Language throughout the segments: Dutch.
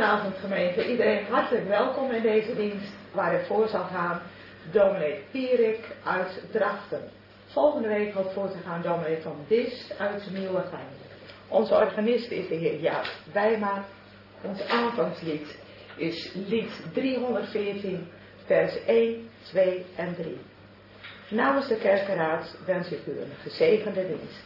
Goedenavond gemeente, iedereen hartelijk welkom in deze dienst waar ik voor zal gaan dominee Pierik uit Drachten. Volgende week hoopt voor te gaan dominee van Dis uit Nieuwegein. Onze organist is de heer Jaap Wijma. Ons aanvangslied is lied 314 vers 1, 2 en 3. Namens de kerkenraad wens ik u een gezegende dienst.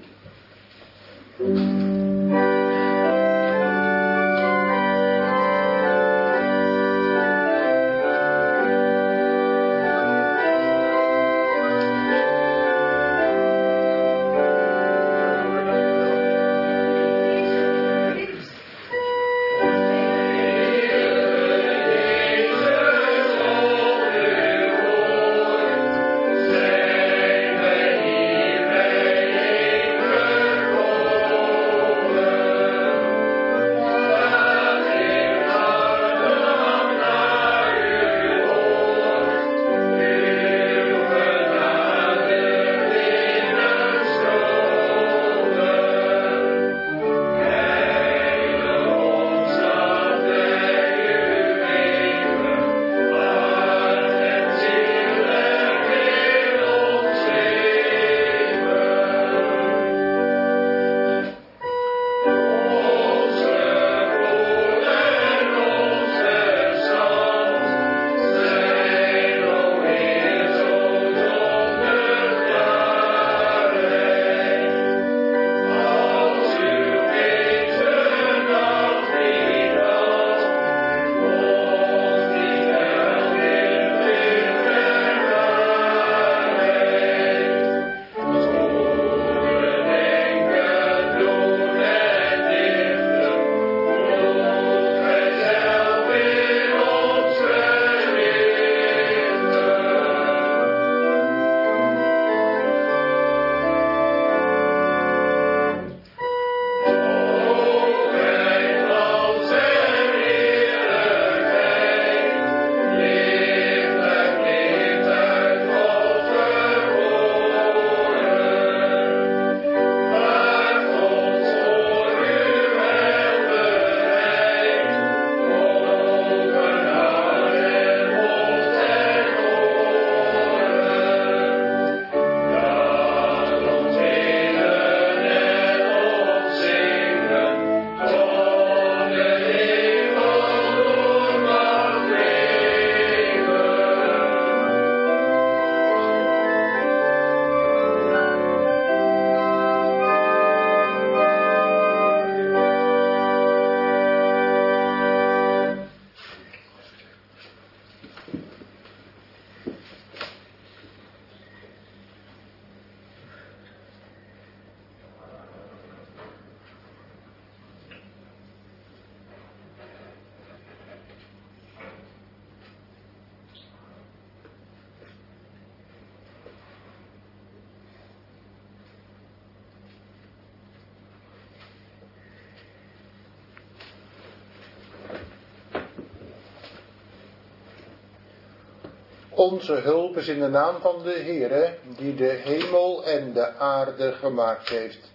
Onze hulp is in de naam van de Heere, die de hemel en de aarde gemaakt heeft.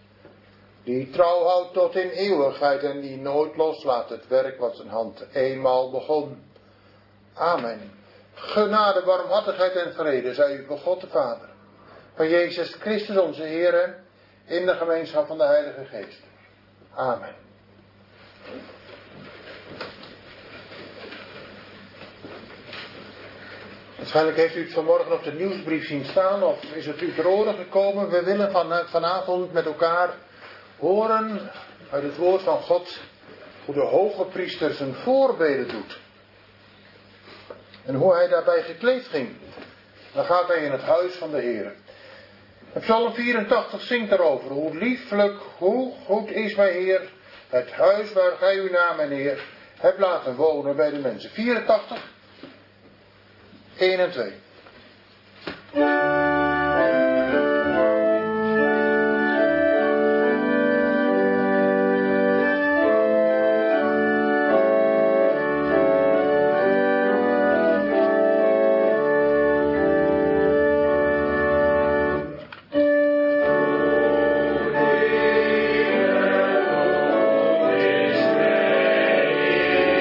Die trouw houdt tot in eeuwigheid en die nooit loslaat het werk wat zijn hand eenmaal begon. Amen. Genade, barmhartigheid en vrede zij u van God de Vader, van Jezus Christus onze Heere, in de gemeenschap van de Heilige Geest. Amen. Waarschijnlijk heeft u het vanmorgen op de nieuwsbrief zien staan of is het u ter oren gekomen. We willen vanavond met elkaar horen uit het woord van God hoe de hoge priester zijn voorbeden doet. En hoe hij daarbij gekleed ging. Dan gaat hij in het huis van de Heer. En Psalm 84 zingt daarover. Hoe lieflijk, hoe goed is mijn Heer. Het huis waar gij uw naam en Heer hebt laten wonen bij de mensen. 84, 1 en 2. Amen.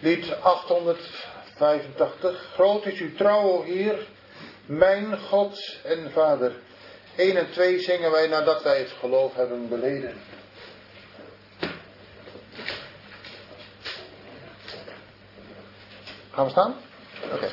Lied 885. Groot is uw trouw, o Heer, mijn God en Vader. 1 en 2 zingen wij nadat wij het geloof hebben beleden. Gaan we staan? Oké.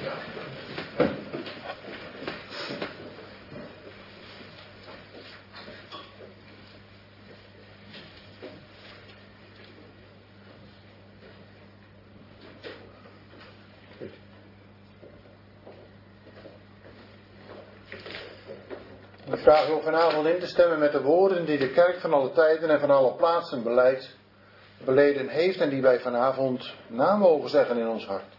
Ik vraag u om vanavond in te stemmen met de woorden die de kerk van alle tijden en van alle plaatsen beleden heeft en die wij vanavond na mogen zeggen in ons hart.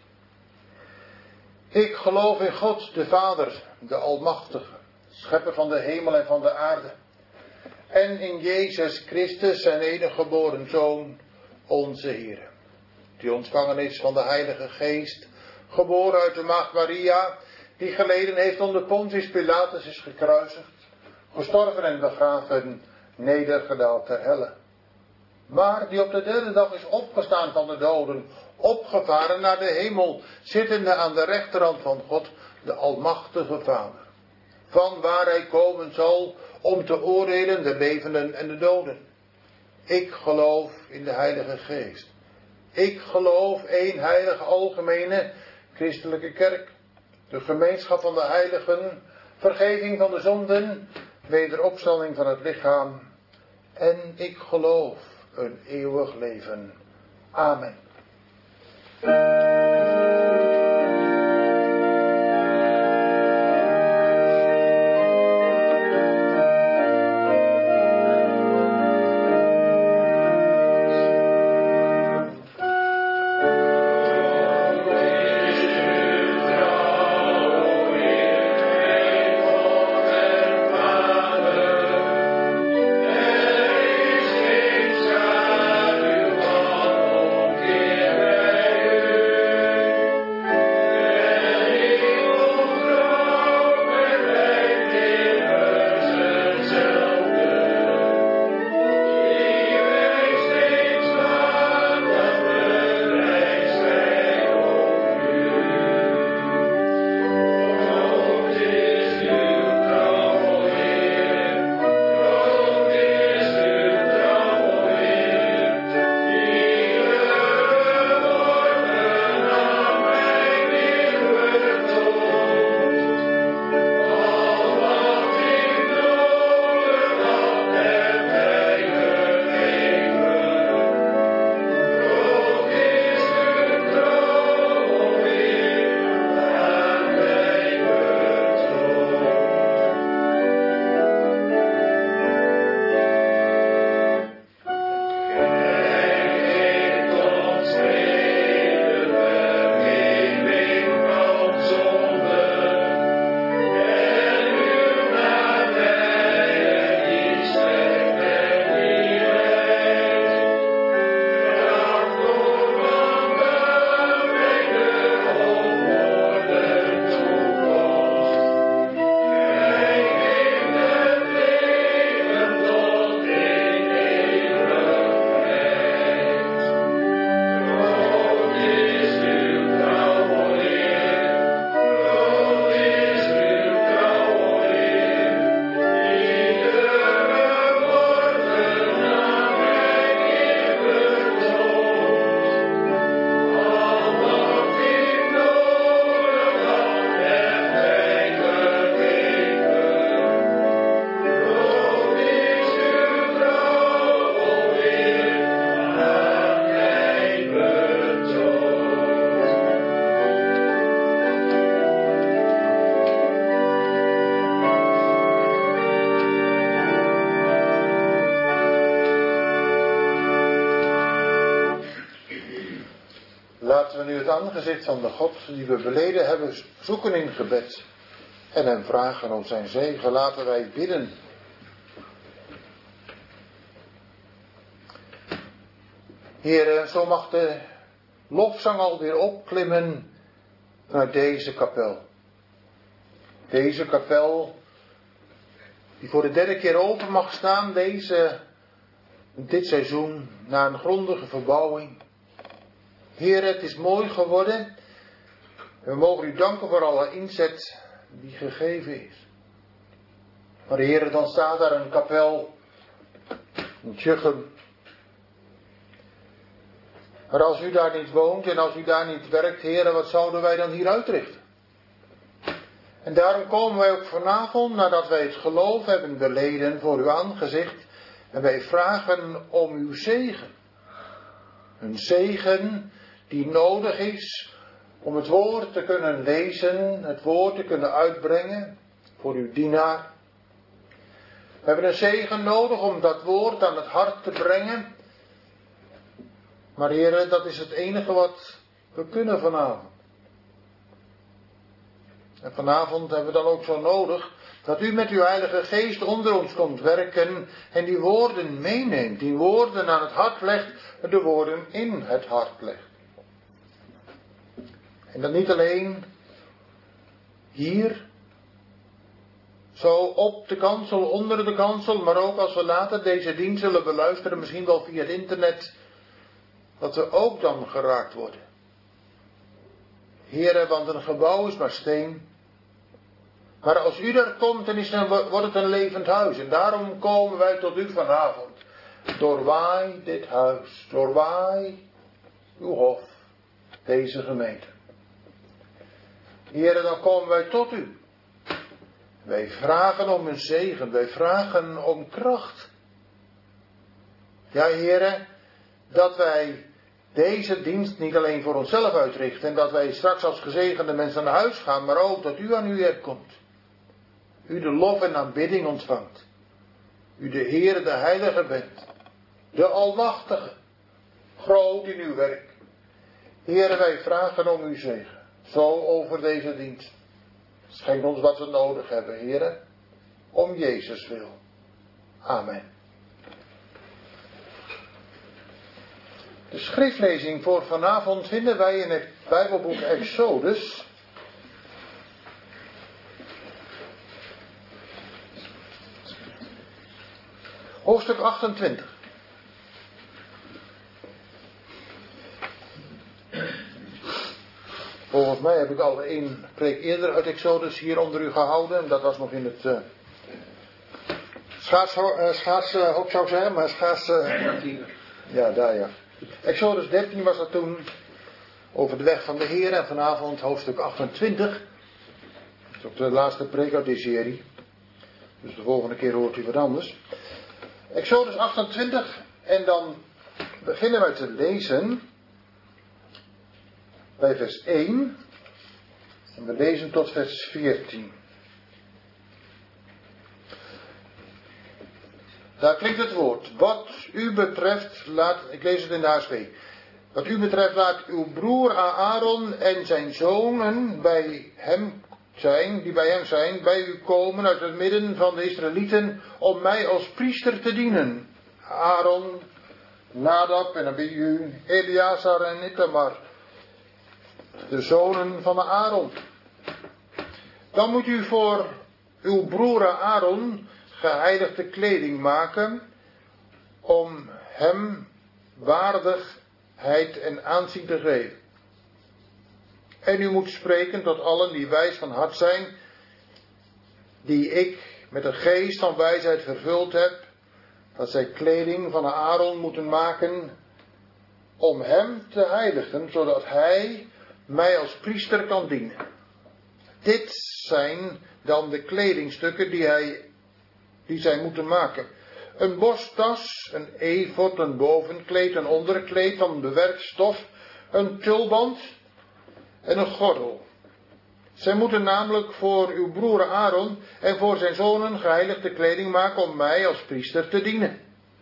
Ik geloof in God, de Vader, de Almachtige, schepper van de hemel en van de aarde. En in Jezus Christus, zijn enige geboren Zoon, onze Heer. Die ontvangen is van de Heilige Geest, geboren uit de Maagd Maria, die geleden heeft onder Pontius Pilatus, is gekruisigd, gestorven en begraven, nedergedaald ter helle. Maar die op de derde dag is opgestaan van de doden, opgevaren naar de hemel, zittende aan de rechterhand van God, de Almachtige Vader. Van waar hij komen zal om te oordelen de levenden en de doden. Ik geloof in de Heilige Geest. Ik geloof één heilige algemene christelijke kerk. De gemeenschap van de heiligen, vergeving van de zonden, wederopstanding van het lichaam. En ik geloof een eeuwig leven. Amen. Laten we nu het aangezicht van de God die we beleden hebben zoeken in gebed en hem vragen om zijn zegen. Laten wij bidden. Heere, zo mag de lofzang alweer opklimmen naar deze kapel. Deze kapel die voor de derde keer open mag staan dit seizoen na een grondige verbouwing. Heer, het is mooi geworden. We mogen u danken voor alle inzet die gegeven is. Maar Heer, dan staat daar een kapel, een tjuchem. Maar als u daar niet woont en als u daar niet werkt, Heer, wat zouden wij dan hier uitrichten? En daarom komen wij ook vanavond, nadat wij het geloof hebben beleden voor uw aangezicht, en wij vragen om uw zegen. Een zegen die nodig is om het woord te kunnen lezen, het woord te kunnen uitbrengen voor uw dienaar. We hebben een zegen nodig om dat woord aan het hart te brengen. Maar Heer, dat is het enige wat we kunnen vanavond. En vanavond hebben we dan ook zo nodig dat u met uw Heilige Geest onder ons komt werken en die woorden meeneemt, die woorden aan het hart legt en de woorden in het hart legt. En dat niet alleen hier, zo op de kansel, onder de kansel, maar ook als we later deze dienst zullen beluisteren, misschien wel via het internet, dat we ook dan geraakt worden. Heere, want een gebouw is maar steen. Maar als u er komt, dan wordt het een levend huis. En daarom komen wij tot u vanavond. Doorwaai dit huis. Doorwaai uw hof. Deze gemeente. Heere, dan komen wij tot u. Wij vragen om een zegen. Wij vragen om kracht. Ja, Heere, dat wij deze dienst niet alleen voor onszelf uitrichten. En dat wij straks als gezegende mensen naar huis gaan. Maar ook dat u aan uw werk komt. U de lof en aanbidding ontvangt. U de Heere, de Heilige bent. De Almachtige. Groot in uw werk. Heere, wij vragen om uw zegen. Zo over deze dienst. Schenk ons wat we nodig hebben, Heere. Om Jezus wil. Amen. De schriftlezing voor vanavond vinden wij in het Bijbelboek Exodus. Hoofdstuk 28. Volgens mij heb ik al één preek eerder uit Exodus hier onder u gehouden. Dat was nog in het schaatshok zou ik zeggen, maar ja, daar ja. Exodus 13 was dat toen over de weg van de Heer en vanavond hoofdstuk 28. Dat is ook de laatste preek uit die serie. Dus de volgende keer hoort u wat anders. Exodus 28 en dan beginnen wij te lezen bij vers 1 en we lezen tot vers 14. Daar klinkt het woord. Wat u betreft, ik lees het in de HSV. Wat u betreft laat uw broer Aaron en zijn zonen die bij hem zijn, bij u komen uit het midden van de Israëlieten om mij als priester te dienen. Aaron, Nadab en Abihu, Eleazar en Ithamar, de zonen van Aaron. Dan moet u voor uw broer Aaron geheiligde kleding maken om hem waardigheid en aanzien te geven. En u moet spreken tot allen die wijs van hart zijn, die ik met een geest van wijsheid vervuld heb, dat zij kleding van Aaron moeten maken om hem te heiligen, zodat hij mij als priester kan dienen. Dit zijn dan de kledingstukken die zij moeten maken. Een borsttas, een efod, een bovenkleed, een onderkleed van bewerkt stof, een tulband en een gordel. Zij moeten namelijk voor uw broer Aaron en voor zijn zonen geheiligde kleding maken om mij als priester te dienen.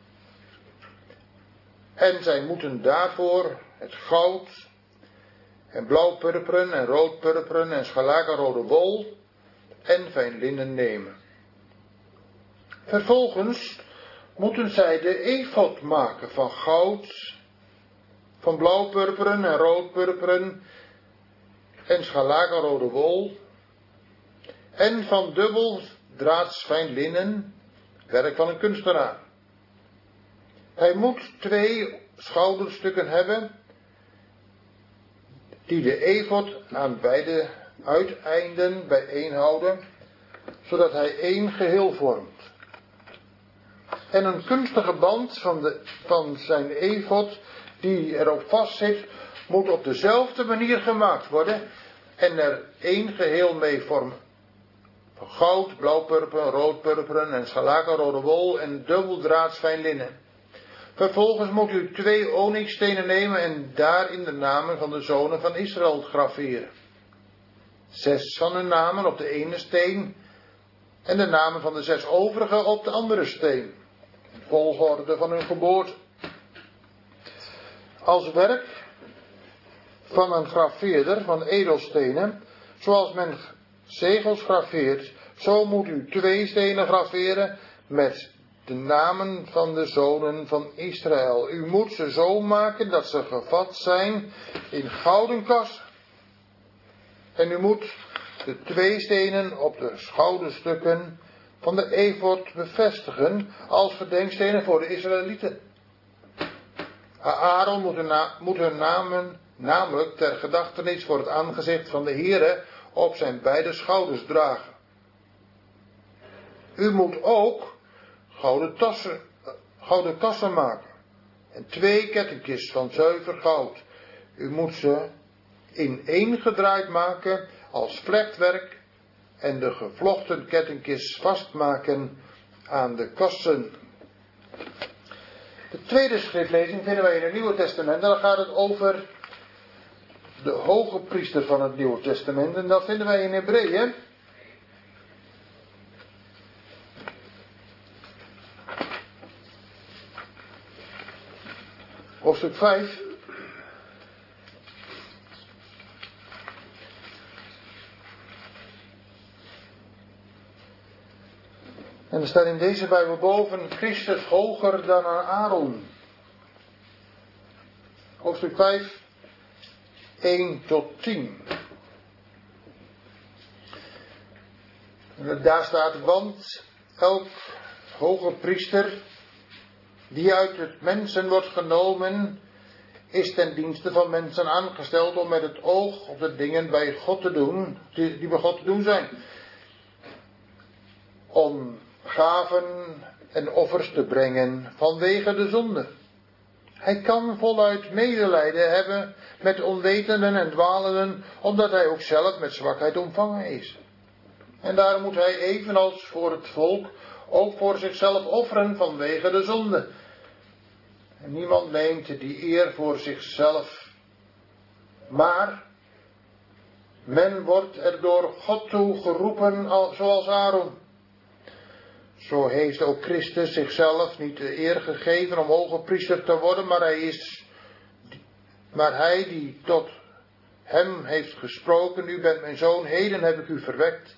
En zij moeten daarvoor het goud en blauwpurperen en roodpurperen en scharlakenrode wol en fijn linnen nemen. Vervolgens moeten zij de efod maken van goud, van blauwpurperen en roodpurperen en scharlakenrode wol en van dubbeldraads fijn linnen, werk van een kunstenaar. Hij moet 2 schouderstukken hebben die de efod aan beide uiteinden bijeenhouden, zodat hij één geheel vormt. En een kunstige band van zijn efod die erop vastzit, moet op dezelfde manier gemaakt worden en er één geheel mee vormen. Van goud, blauwpurperen, roodpurperen en scharlakenrode wol en dubbeldraads fijn linnen. Vervolgens moet u 2 onyxstenen nemen en daarin de namen van de zonen van Israël graveren. 6 van hun namen op de ene steen en de namen van de 6 overige op de andere steen. In volgorde van hun geboorte. Als werk van een graveerder van edelstenen, zoals men zegels graveert, zo moet u 2 stenen graveren met de namen van de zonen van Israël. U moet ze zo maken dat ze gevat zijn in gouden kassen. En u moet de 2 stenen op de schouderstukken van de efod bevestigen als gedenkstenen voor de Israëlieten. Aaron moet hun namen, namelijk ter gedachtenis voor het aangezicht van de Heere, op zijn beide schouders dragen. U moet ook gouden kassen maken en 2 kettingjes van zuiver goud. U moet ze ineengedraaid maken als vlechtwerk en de gevlochten kettingjes vastmaken aan de kassen. De tweede schriftlezing vinden wij in het Nieuwe Testament. En dan gaat het over de hoge priester van het Nieuwe Testament. En dat vinden wij in Hebreeën. Hoofdstuk 5. En er staat in deze Bijbel boven: Christus hoger dan Aaron. Hoofdstuk 5, 1 tot 10. En daar staat: want elk hoge priester die uit het mensen wordt genomen, is ten dienste van mensen aangesteld om met het oog op de dingen bij God te doen, die bij God te doen zijn. Om gaven en offers te brengen vanwege de zonde. Hij kan voluit medelijden hebben met onwetenden en dwalenden, omdat hij ook zelf met zwakheid omvangen is. En daarom moet hij evenals voor het volk ook voor zichzelf offeren vanwege de zonde. En niemand neemt die eer voor zichzelf, maar men wordt er door God toe geroepen zoals Aaron. Zo heeft ook Christus zichzelf niet de eer gegeven om hoge priester te worden, maar hij die tot hem heeft gesproken: u bent mijn zoon, heden heb ik u verwekt.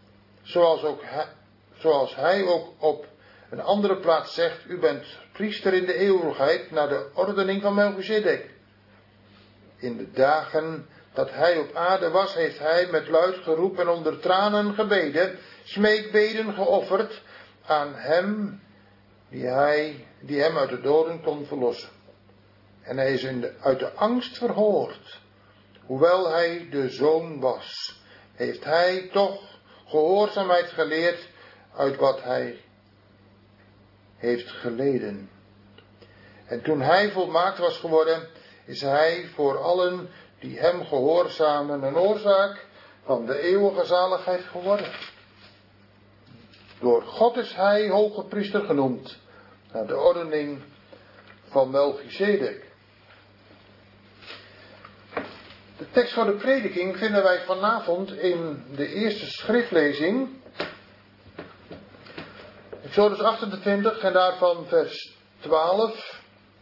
Zoals hij ook op een andere plaats zegt: u bent priester in de eeuwigheid naar de ordening van Melchizedek. In de dagen dat hij op aarde was, heeft hij met luid geroep en onder tranen gebeden, smeekbeden geofferd aan hem die hem uit de doden kon verlossen. En hij is uit de angst verhoord. Hoewel hij de zoon was, heeft hij toch gehoorzaamheid geleerd uit wat hij heeft geleden. En toen hij volmaakt was geworden, is hij voor allen die hem gehoorzamen een oorzaak van de eeuwige zaligheid geworden. Door God is hij hoge priester genoemd, naar de ordening van Melchizedek. De tekst voor de prediking vinden wij vanavond in de eerste schriftlezing. Exodus 28 en daarvan vers 12.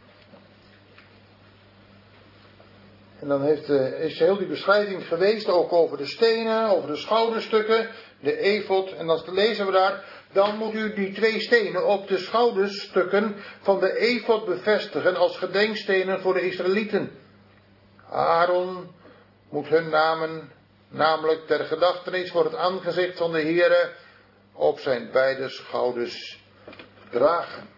En dan is heel die beschrijving geweest ook over de stenen, over de schouderstukken, de efod. En als lezen we daar: dan moet u die 2 stenen op de schouderstukken van de efod bevestigen als gedenkstenen voor de Israëlieten. Aaron moet hun namen, namelijk ter gedachtenis voor het aangezicht van de Heere, op zijn beide schouders dragen.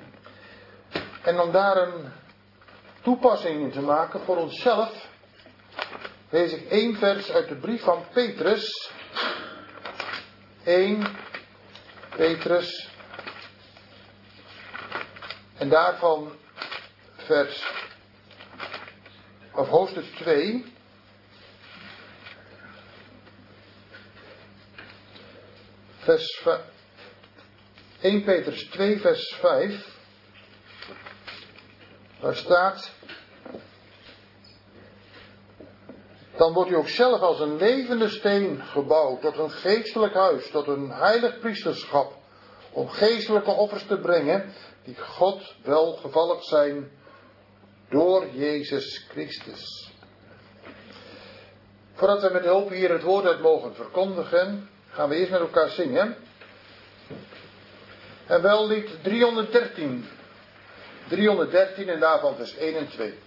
En om daar een toepassing in te maken voor onszelf, lees ik 1 vers uit de brief van Petrus. 1 Petrus. En daarvan hoofdstuk 2. Vers 1 Petrus 2 vers 5. Daar staat: dan wordt u ook zelf als een levende steen gebouwd, tot een geestelijk huis, tot een heilig priesterschap, om geestelijke offers te brengen, die God welgevallig zijn door Jezus Christus. Voordat we met hulp hier het woord uit mogen verkondigen, gaan we eerst met elkaar zingen. En wel lied 313. 313 en daarvan vers 1 en 2.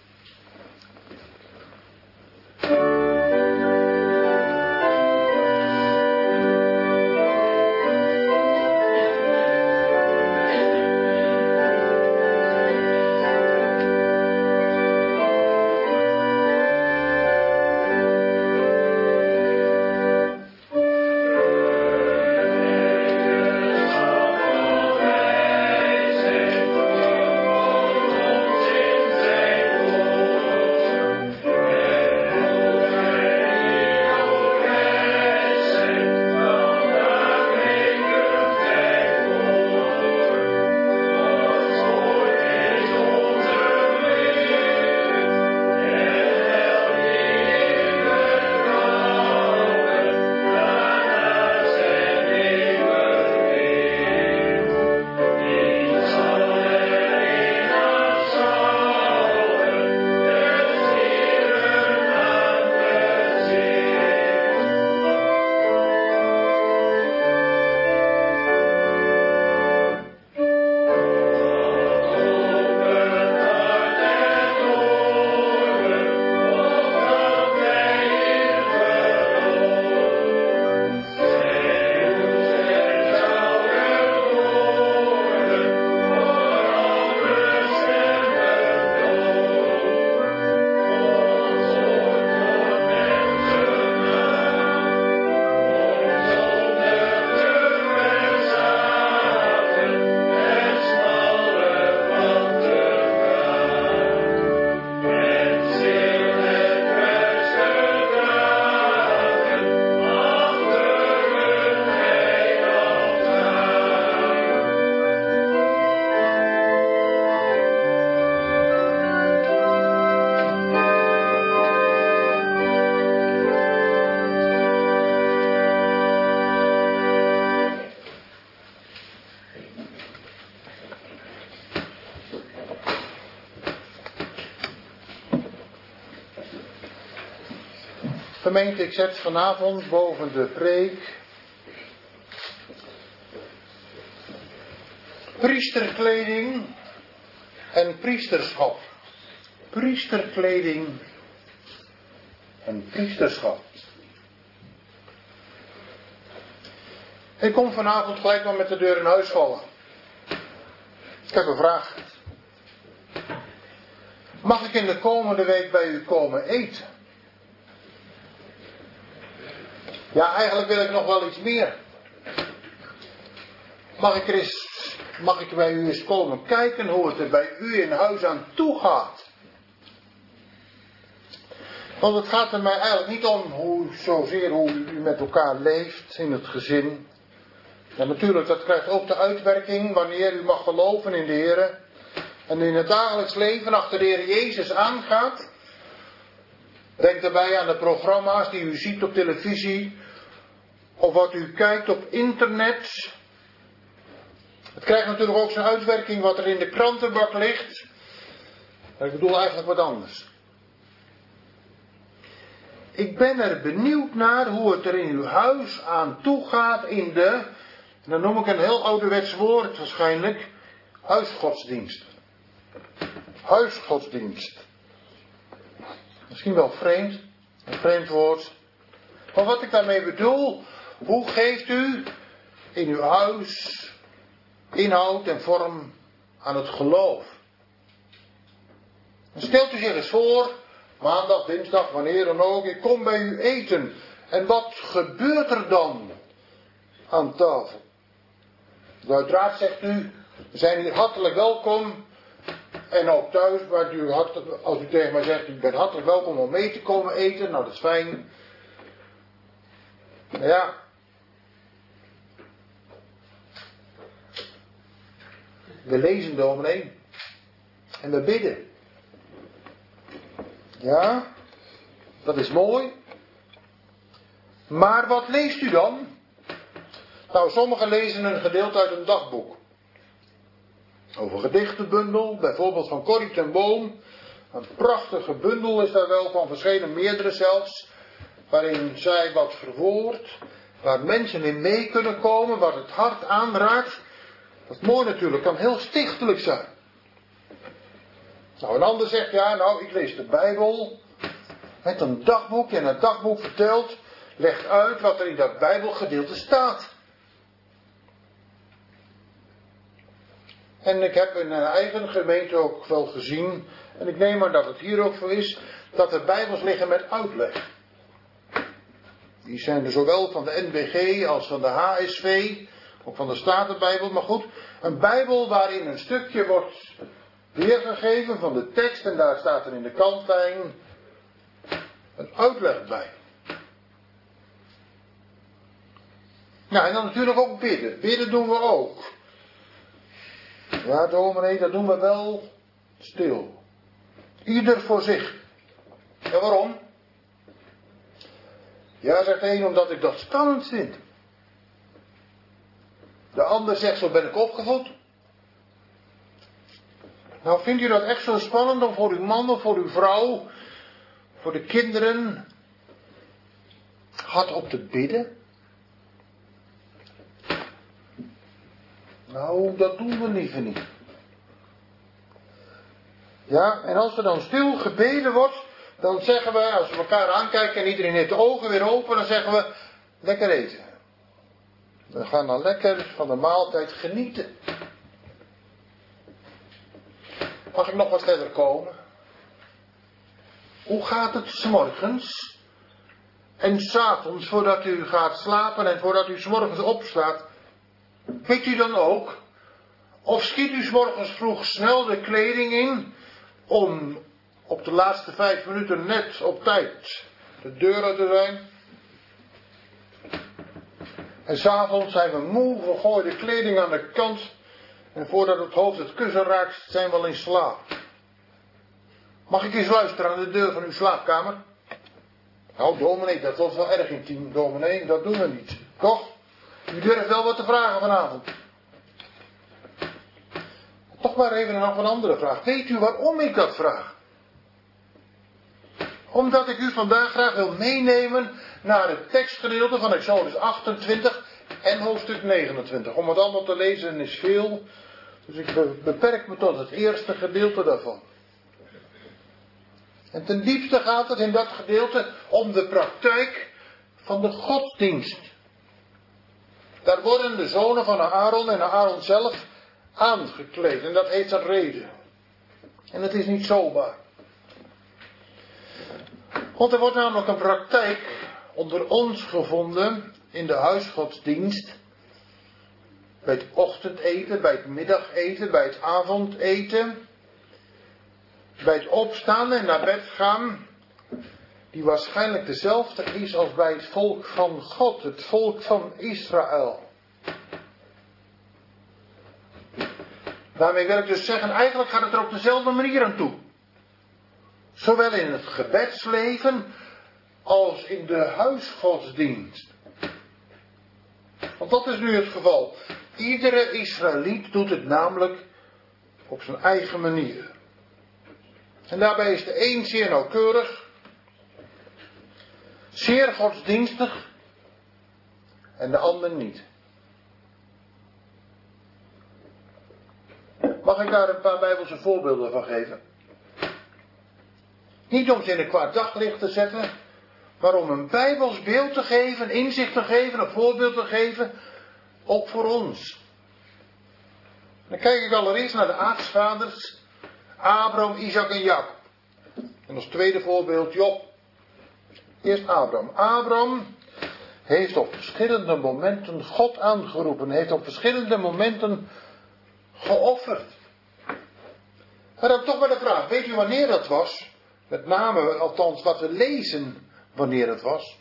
Gemeente, ik zet vanavond boven de preek priesterkleding en priesterschap. Priesterkleding en priesterschap. Ik kom vanavond gelijk maar met de deur in huis vallen. Ik heb een vraag. Mag ik in de komende week bij u komen eten? Ja, eigenlijk wil ik nog wel iets meer. Mag ik bij u eens komen kijken hoe het er bij u in huis aan toe gaat? Want het gaat er mij eigenlijk niet om zozeer hoe u met elkaar leeft in het gezin. Ja, natuurlijk, dat krijgt ook de uitwerking wanneer u mag geloven in de Heer. En in het dagelijks leven achter de Heer Jezus aangaat. Denk daarbij aan de programma's die u ziet op televisie. Of wat u kijkt op internet. Het krijgt natuurlijk ook zijn uitwerking wat er in de krantenbak ligt. Maar ik bedoel eigenlijk wat anders. Ik ben er benieuwd naar hoe het er in uw huis aan toe gaat in de, dan noem ik een heel ouderwets woord waarschijnlijk, huisgodsdienst. Huisgodsdienst. Misschien wel vreemd, een vreemd woord. Maar wat ik daarmee bedoel, hoe geeft u in uw huis inhoud en vorm aan het geloof? Dan stelt u zich eens voor maandag, dinsdag, wanneer dan ook. Ik kom bij u eten. En wat gebeurt er dan aan tafel? Nou, uiteraard zegt u, we zijn hier hartelijk welkom. En ook thuis, als u tegen mij zegt, u bent hartelijk welkom om mee te komen eten. Nou, dat is fijn. Maar ja. We lezen dominee. En we bidden. Ja, dat is mooi. Maar wat leest u dan? Nou, sommigen lezen een gedeelte uit een dagboek. Over een gedichtenbundel, bijvoorbeeld van Corrie ten Boom. Een prachtige bundel is daar wel van verschenen, meerdere zelfs. Waarin zij wat verwoordt, waar mensen in mee kunnen komen, wat het hart aanraakt. Dat is mooi natuurlijk, kan heel stichtelijk zijn. Nou, een ander zegt, ja, nou, ik lees de Bijbel met een dagboek. En het dagboek vertelt, legt uit wat er in dat Bijbelgedeelte staat. En ik heb in een eigen gemeente ook wel gezien, en ik neem aan dat het hier ook zo is, dat er Bijbels liggen met uitleg. Die zijn er zowel van de NBG als van de HSV, ook van de Statenbijbel, maar goed, een Bijbel waarin een stukje wordt weergegeven van de tekst en daar staat er in de kantlijn een uitleg bij. Nou, en dan natuurlijk ook bidden. Bidden doen we ook. Ja, dominee, dat doen we wel stil. Ieder voor zich. En waarom? Ja, zegt de een, omdat ik dat spannend vind. De ander zegt, zo ben ik opgevoed. Nou, vindt u dat echt zo spannend om voor uw man of voor uw vrouw, voor de kinderen, hardop te bidden? Nou, dat doen we liever niet. Ja, en als er dan stil gebeden wordt, dan zeggen we, als we elkaar aankijken en iedereen heeft de ogen weer open, dan zeggen we, lekker eten. We gaan dan lekker van de maaltijd genieten. Mag ik nog wat verder komen? Hoe gaat het 's morgens en 's avonds voordat u gaat slapen en voordat u 's morgens opstaat? Weet u dan ook? Of schiet u 's morgens vroeg snel de kleding in om op de laatste 5 minuten net op tijd de deur uit te zijn? En 's avonds zijn we moe, we gooien de kleding aan de kant en voordat het hoofd het kussen raakt zijn we al in slaap. Mag ik eens luisteren aan de deur van uw slaapkamer? Nou, dominee, dat was wel erg intiem, dominee, dat doen we niet. Toch? U durft wel wat te vragen vanavond. Toch maar even nog een andere vraag. Weet u waarom ik dat vraag? Omdat ik u vandaag graag wil meenemen naar het tekstgedeelte van Exodus 28 en hoofdstuk 29. Om het allemaal te lezen is veel, dus ik beperk me tot het eerste gedeelte daarvan. En ten diepste gaat het in dat gedeelte om de praktijk van de godsdienst. Daar worden de zonen van Aaron en Aaron zelf aangekleed. En dat heeft een reden. En het is niet zomaar. Want er wordt namelijk een praktijk onder ons gevonden in de huisgodsdienst. Bij het ochtendeten, bij het middageten, bij het avondeten. Bij het opstaan en naar bed gaan. Die waarschijnlijk dezelfde is als bij het volk van God, het volk van Israël. Daarmee wil ik dus zeggen, eigenlijk gaat het er op dezelfde manier aan toe. Zowel in het gebedsleven als in de huisgodsdienst. Want dat is nu het geval. Iedere Israëliet doet het namelijk op zijn eigen manier. En daarbij is de een zeer nauwkeurig, zeer godsdienstig en de ander niet. Mag ik daar een paar Bijbelse voorbeelden van geven? Niet om ze in een kwaad daglicht te zetten, maar om een Bijbels beeld te geven, inzicht te geven, een voorbeeld te geven, ook voor ons. Dan kijk ik allereerst naar de aartsvaders, Abraham, Isaac en Jacob. En als tweede voorbeeld Job. Eerst Abraham. Abraham heeft op verschillende momenten God aangeroepen. Heeft op verschillende momenten geofferd. Maar dan toch maar de vraag, weet u wanneer dat was? Met name, althans wat we lezen, wanneer het was.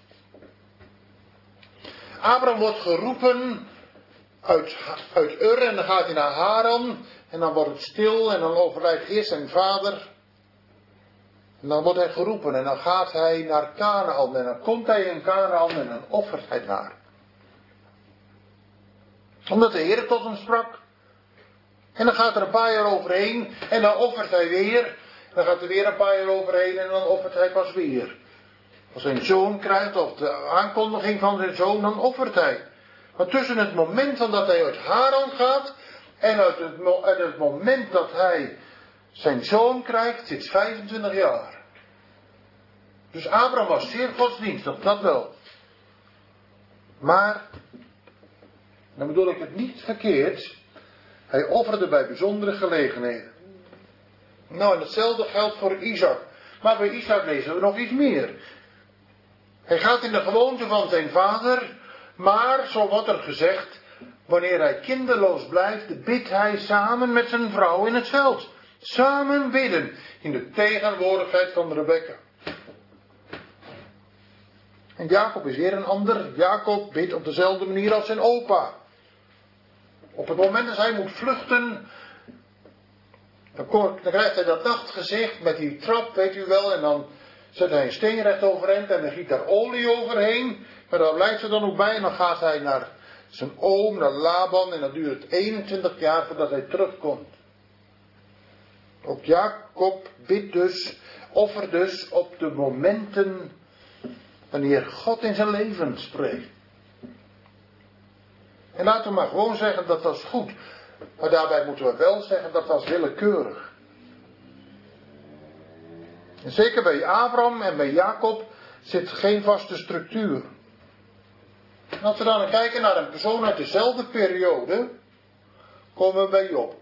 Abraham wordt geroepen uit Ur en dan gaat hij naar Haran. En dan wordt het stil en dan overlijdt eerst zijn vader. En dan wordt hij geroepen en dan gaat hij naar Kanaan. En dan komt hij in Kanaan en dan offert hij daar. Omdat de Heer tot hem sprak. En dan gaat er een paar jaar overheen en dan offert hij weer. Dan gaat er weer een paar jaar overheen en dan offert hij pas weer. Als hij een zoon krijgt of de aankondiging van zijn zoon, dan offert hij. Maar tussen het moment van dat hij uit Haran gaat en het moment dat hij zijn zoon krijgt, zit 25 jaar. Dus Abraham was zeer godsdienstig, dat wel. Maar, dan bedoel ik het niet verkeerd, hij offerde bij bijzondere gelegenheden. Nou, en hetzelfde geldt voor Isaac. Maar bij Isaac lezen we nog iets meer. Hij gaat in de gewoonte van zijn vader, maar, zo wordt er gezegd, wanneer hij kinderloos blijft, bidt hij samen met zijn vrouw in het veld. Samen bidden, in de tegenwoordigheid van Rebekka. En Jacob is weer een ander. Jacob bidt op dezelfde manier als zijn opa. Op het moment dat hij moet vluchten, dan krijgt hij dat nachtgezicht met die trap, weet u wel, en dan zet hij een steen recht overeind en dan giet daar olie overheen. Maar daar blijft ze dan ook bij en dan gaat hij naar zijn oom, naar Laban, en dan duurt het 21 jaar voordat hij terugkomt. Ook Jacob bidt dus, offert dus op de momenten wanneer God in zijn leven spreekt. En laten we maar gewoon zeggen dat was goed. Maar daarbij moeten we wel zeggen dat was willekeurig. En zeker bij Abraham en bij Jacob zit geen vaste structuur. En als we dan kijken naar een persoon uit dezelfde periode, komen we bij Job.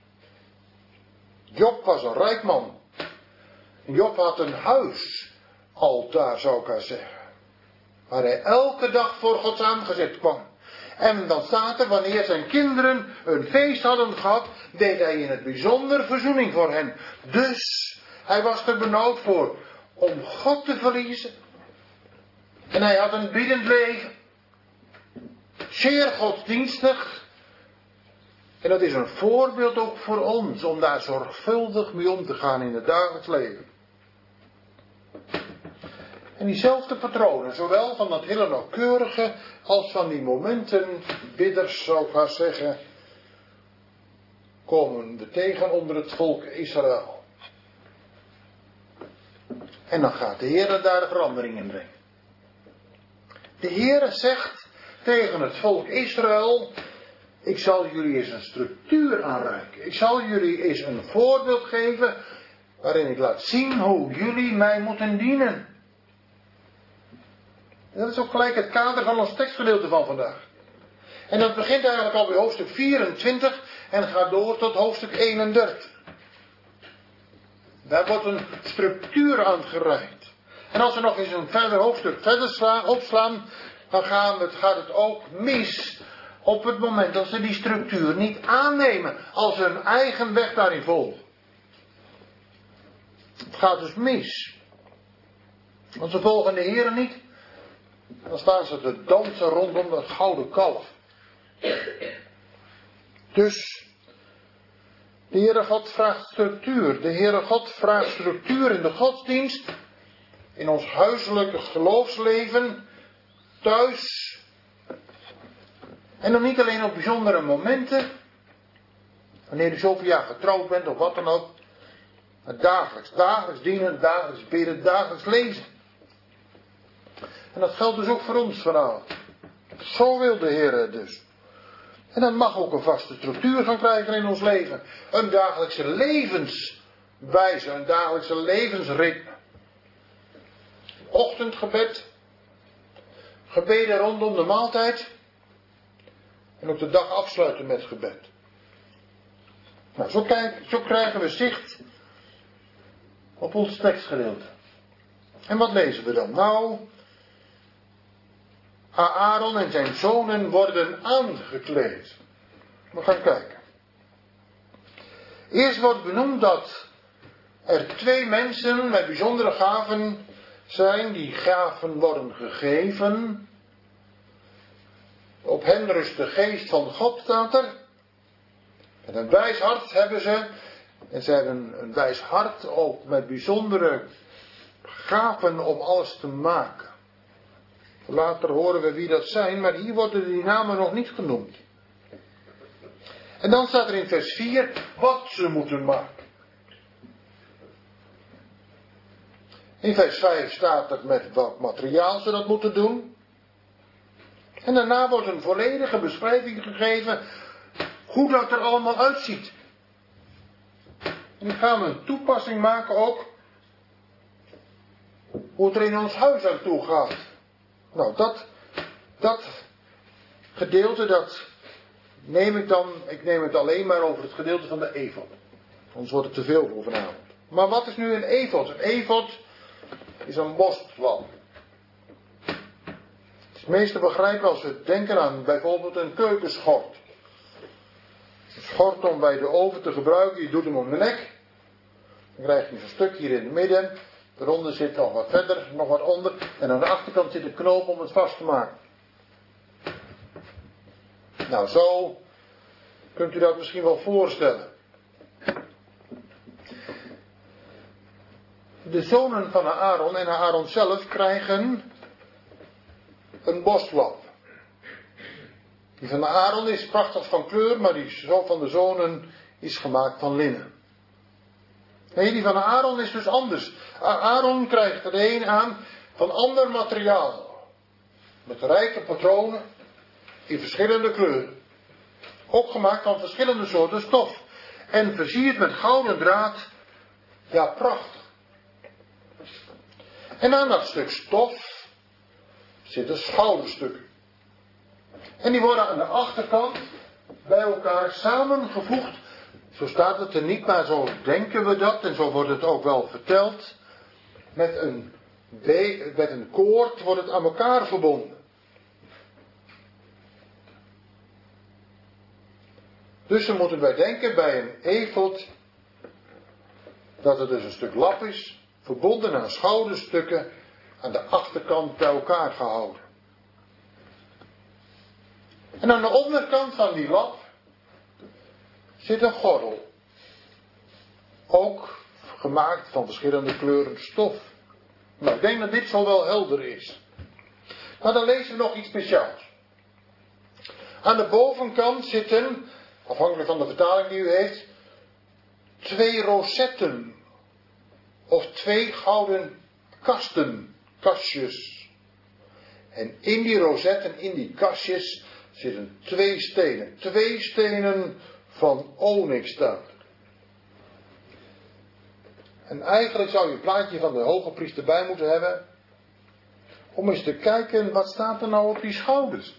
Job was een rijk man. Job had een huisaltaar, zou ik maar zeggen. Waar hij elke dag voor Gods aangezicht kwam. En dan staat er, wanneer zijn kinderen een feest hadden gehad, deed hij in het bijzonder verzoening voor hen. Dus hij was er benauwd voor om God te verliezen. En hij had een biddend leven. Zeer godsdienstig. En dat is een voorbeeld ook voor ons, om daar zorgvuldig mee om te gaan in het dagelijks leven. En diezelfde patronen, zowel van dat hele nauwkeurige, als van die momenten, bidders zou ik maar zeggen, komen we tegen onder het volk Israël. En dan gaat de Heer daar de verandering in brengen. De Heer zegt tegen het volk Israël, ik zal jullie eens een structuur aanreiken. Ik zal jullie eens een voorbeeld geven waarin ik laat zien hoe jullie mij moeten dienen. En dat is ook gelijk het kader van ons tekstgedeelte van vandaag. En dat begint eigenlijk al bij hoofdstuk 24 en gaat door tot hoofdstuk 31. Daar wordt een structuur aan gereikt. En als we nog eens een verder hoofdstuk verder opslaan, dan gaat het ook mis op het moment dat ze die structuur niet aannemen, als ze hun eigen weg daarin volgen. Het gaat dus mis. Want ze volgen de Heer niet. Dan staan ze te dansen rondom dat gouden kalf. Dus de Heere God vraagt structuur. De Heere God vraagt structuur in de godsdienst, in ons huiselijke geloofsleven, thuis. En dan niet alleen op bijzondere momenten, wanneer u zoveel jaar getrouwd bent of wat dan ook. Maar dagelijks dienen, dagelijks bidden, dagelijks lezen. En dat geldt dus ook voor ons vanavond. Zo wil de Heer het dus. En dat mag ook een vaste structuur gaan krijgen in ons leven. Een dagelijkse levenswijze, een dagelijkse levensritme. Ochtendgebed, gebeden rondom de maaltijd. En ook de dag afsluiten met gebed. Nou, zo krijgen we zicht op ons tekstgedeelte. En wat lezen we dan? Nou, Aaron en zijn zonen worden aangekleed. We gaan kijken. Eerst wordt benoemd dat er 2 mensen met bijzondere gaven zijn. Die gaven worden gegeven. Op hen rust de geest van God, staat er. En een wijs hart hebben ze. En ze hebben een wijs hart ook met bijzondere gaven om alles te maken. Later horen we wie dat zijn, maar hier worden die namen nog niet genoemd. En dan staat er in vers 4 wat ze moeten maken. In vers 5 staat er met welk materiaal ze dat moeten doen. En daarna wordt een volledige beschrijving gegeven hoe dat er allemaal uitziet. En nu gaan we een toepassing maken ook hoe het er in ons huis aan toe gaat. Nou, dat gedeelte, dat neem ik neem het alleen maar over het gedeelte van de efod. Anders wordt het te veel voor vanavond. Maar wat is nu een efod? Een efod is een borstlam. Het is het meest te begrijpen als we denken aan bijvoorbeeld een keukenschort. Een schort om bij de oven te gebruiken, je doet hem om de nek. Dan krijg je zo'n stuk hier in het midden. Daaronder zit nog wat verder, nog wat onder. En aan de achterkant zit een knoop om het vast te maken. Nou, zo kunt u dat misschien wel voorstellen. De zonen van Aaron en Aaron zelf krijgen een borstlap. Die van Aaron is prachtig van kleur, maar die van de zonen is gemaakt van linnen. Nee, die van Aaron is dus anders. Aaron krijgt er een aan van ander materiaal. Met rijke patronen in verschillende kleuren. Opgemaakt van verschillende soorten stof. En versierd met gouden draad. Ja, prachtig. En aan dat stuk stof zitten schouderstukken. En die worden aan de achterkant bij elkaar samengevoegd. Zo staat het er niet, maar zo denken we dat. En zo wordt het ook wel verteld. Met een koord wordt het aan elkaar verbonden. Dus we moeten bij denken bij een efod dat het dus een stuk lap is, verbonden aan schouderstukken aan de achterkant bij elkaar gehouden. En aan de onderkant van die lap zit een gordel. Ook gemaakt van verschillende kleuren stof. Nou, ik denk dat dit zo wel helder is. Maar dan lezen we nog iets speciaals. Aan de bovenkant zitten, afhankelijk van de vertaling die u heeft, 2 rosetten. Of 2 gouden kastjes. En in die rosetten, in die kastjes, zitten 2 stenen. 2 stenen van onyx staan. En eigenlijk zou je een plaatje van de hoge priester bij moeten hebben. Om eens te kijken, wat staat er nou op die schouders?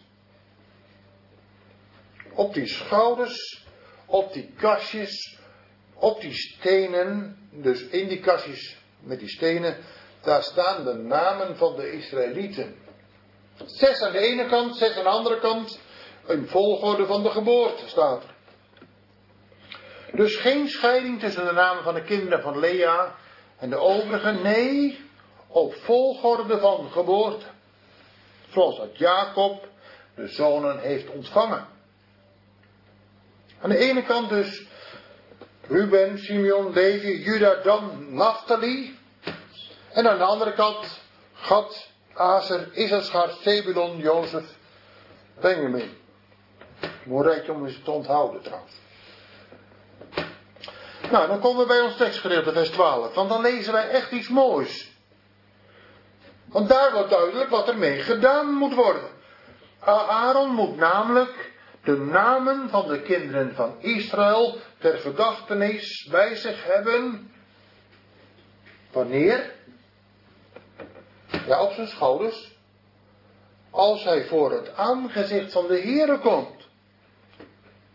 Op die schouders, op die kastjes, op die stenen, dus in die kastjes met die stenen, daar staan de namen van de Israëlieten. 6 aan de ene kant, 6 aan de andere kant, in volgorde van de geboorte staat er. Dus geen scheiding tussen de namen van de kinderen van Lea en de overigen. Nee, op volgorde van geboorte. Zoals dat Jacob de zonen heeft ontvangen. Aan de ene kant dus Ruben, Simeon, Levi, Juda, Dan, Naphtali. En aan de andere kant Gad, Aser, Issachar, Zebulon, Jozef, Benjamin. Mooi rijtje om eens te onthouden trouwens. Nou, dan komen we bij ons tekstgedeelte, vers 12. Want dan lezen wij echt iets moois. Want daar wordt duidelijk wat ermee gedaan moet worden. Aaron moet namelijk de namen van de kinderen van Israël ter gedachtenis bij zich hebben. Wanneer? Ja, op zijn schouders. Als hij voor het aangezicht van de Heere komt.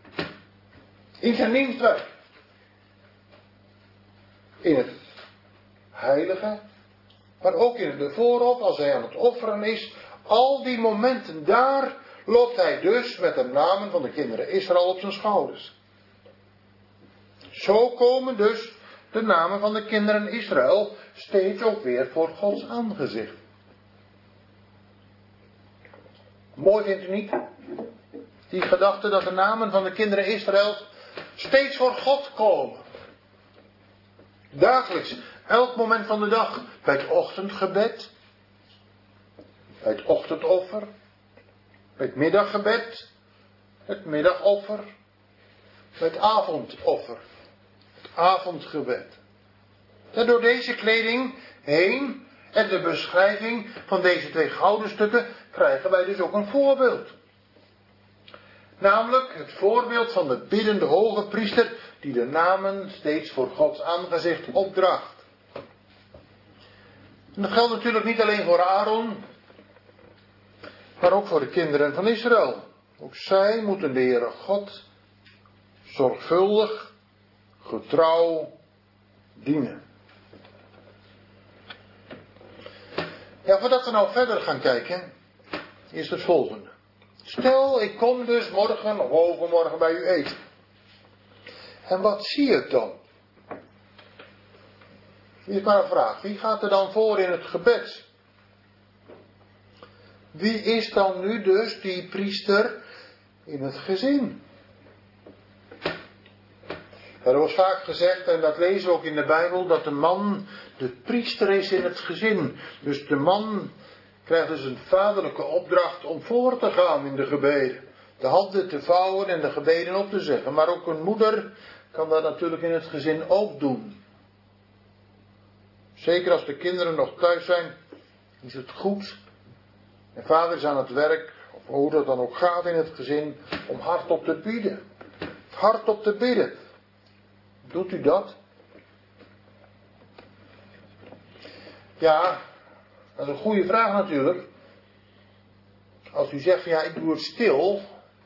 In zijn dienstwerk. In het heilige, maar ook in de voorhof als hij aan het offeren is. Al die momenten, daar loopt hij dus met de namen van de kinderen Israël op zijn schouders. Zo komen dus de namen van de kinderen Israël steeds ook weer voor Gods aangezicht. Mooi vindt u niet? Die gedachte dat de namen van de kinderen Israël steeds voor God komen. Dagelijks, elk moment van de dag. Bij het ochtendgebed. Bij het ochtendoffer. Bij het middaggebed. Het middagoffer. Bij het avondoffer. Het avondgebed. En door deze kleding heen en de beschrijving van deze twee gouden stukken krijgen wij dus ook een voorbeeld. Namelijk het voorbeeld van de biddende hoge priester die de namen steeds voor Gods aangezicht opdraagt. En dat geldt natuurlijk niet alleen voor Aaron, maar ook voor de kinderen van Israël. Ook zij moeten de Heere God zorgvuldig, getrouw dienen. Ja, voordat we nou verder gaan kijken, is het volgende. Stel, ik kom dus morgen of overmorgen bij u eten. En wat zie ik dan? Hier is maar een vraag. Wie gaat er dan voor in het gebed? Wie is dan nu dus die priester in het gezin? Er wordt vaak gezegd, en dat lezen we ook in de Bijbel, dat de man de priester is in het gezin. Dus de man krijgt dus een vaderlijke opdracht om voor te gaan in de gebeden. De handen te vouwen en de gebeden op te zeggen. Maar ook een moeder kan dat natuurlijk in het gezin ook doen. Zeker als de kinderen nog thuis zijn, is het goed. En vader is aan het werk, of hoe dat dan ook gaat in het gezin, om hardop te bidden. Hardop te bidden. Doet u dat? Ja, dat is een goede vraag natuurlijk. Als u zegt van ja, ik doe het stil.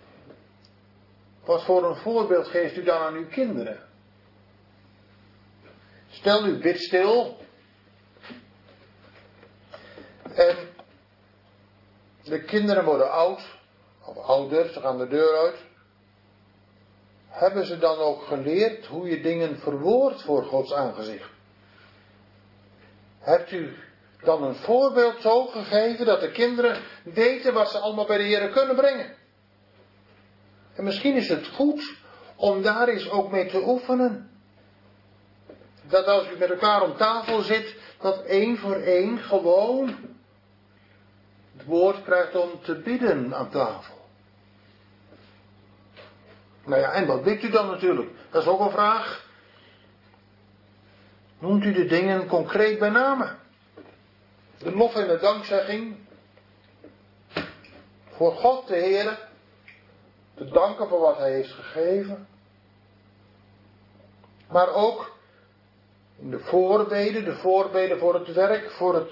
Wat voor een voorbeeld geeft u dan aan uw kinderen? Stel u bidt stil. En de kinderen worden oud. Of ouder, ze gaan de deur uit. Hebben ze dan ook geleerd hoe je dingen verwoordt voor Gods aangezicht? Hebt u dan een voorbeeld zo gegeven dat de kinderen weten wat ze allemaal bij de Heer kunnen brengen? En misschien is het goed om daar eens ook mee te oefenen. Dat als u met elkaar om tafel zit, dat één voor één gewoon het woord krijgt om te bidden aan tafel. Nou ja, en wat bidt u dan natuurlijk? Dat is ook een vraag. Noemt u de dingen concreet bij name? De lof en de dankzegging. Voor God de Heer. Te danken voor wat Hij heeft gegeven. Maar ook in de voorbeden voor het werk, voor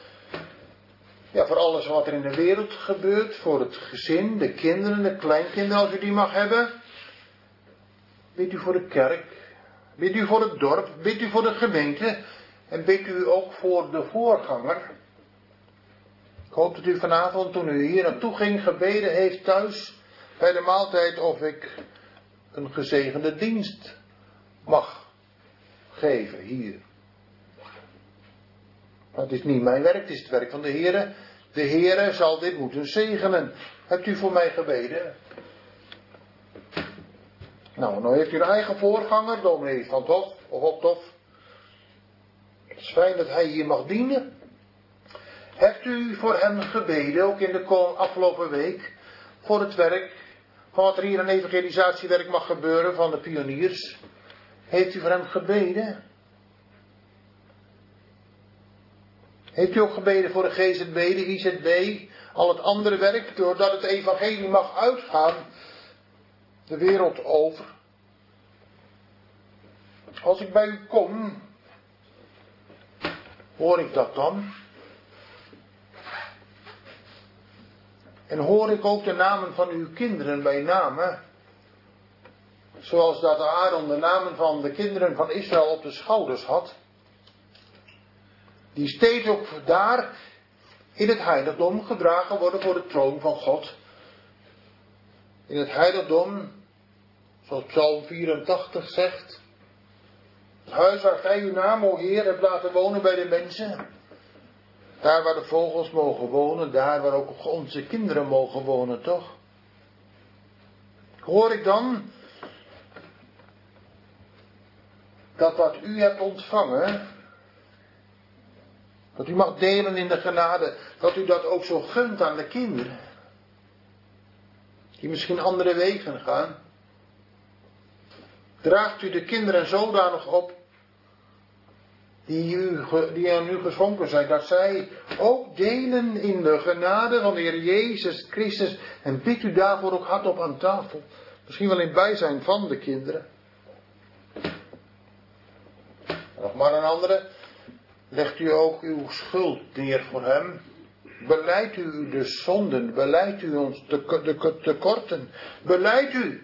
alles wat er in de wereld gebeurt, voor het gezin, de kinderen, de kleinkinderen als u die mag hebben. Bidt u voor de kerk, bidt u voor het dorp, bidt u voor de gemeente en bidt u ook voor de voorganger. Ik hoop dat u vanavond, toen u hier naartoe ging, gebeden heeft thuis bij de maaltijd of ik een gezegende dienst mag geven hier. Maar het is niet mijn werk, het is het werk van de Heere. De Heere zal dit moeten zegenen. Hebt u voor mij gebeden? Nou heeft u een eigen voorganger, dominee Van Tof of Optof. Het is fijn dat hij hier mag dienen. Hebt u voor hem gebeden, ook in de afgelopen week, voor het werk, van wat er hier aan evangelisatiewerk mag gebeuren van de pioniers? Heeft u voor hem gebeden? Heeft u ook gebeden voor de GZB, de IZB, al het andere werk, doordat het evangelie mag uitgaan de wereld over? Als ik bij u kom, hoor ik dat dan? En hoor ik ook de namen van uw kinderen bij name? Zoals dat Aaron de namen van de kinderen van Israël op de schouders had. Die steeds ook daar in het heiligdom gedragen worden voor de troon van God. In het heiligdom, zoals Psalm 84 zegt. Het huis waar gij uw naam, o Heer, hebt laten wonen bij de mensen. Daar waar de vogels mogen wonen, daar waar ook onze kinderen mogen wonen, toch? Hoor ik dan dat wat u hebt ontvangen, dat u mag delen in de genade, dat u dat ook zo gunt aan de kinderen. Die misschien andere wegen gaan. Draagt u de kinderen zodanig op, die aan u geschonken zijn, dat zij ook delen in de genade van de Heer Jezus Christus. En bidt u daarvoor ook hardop aan tafel. Misschien wel in bijzijn van de kinderen. Nog maar een andere. Legt u ook uw schuld neer voor hem. Beleidt u de zonden. Beleidt u ons de tekorten. Beleidt u.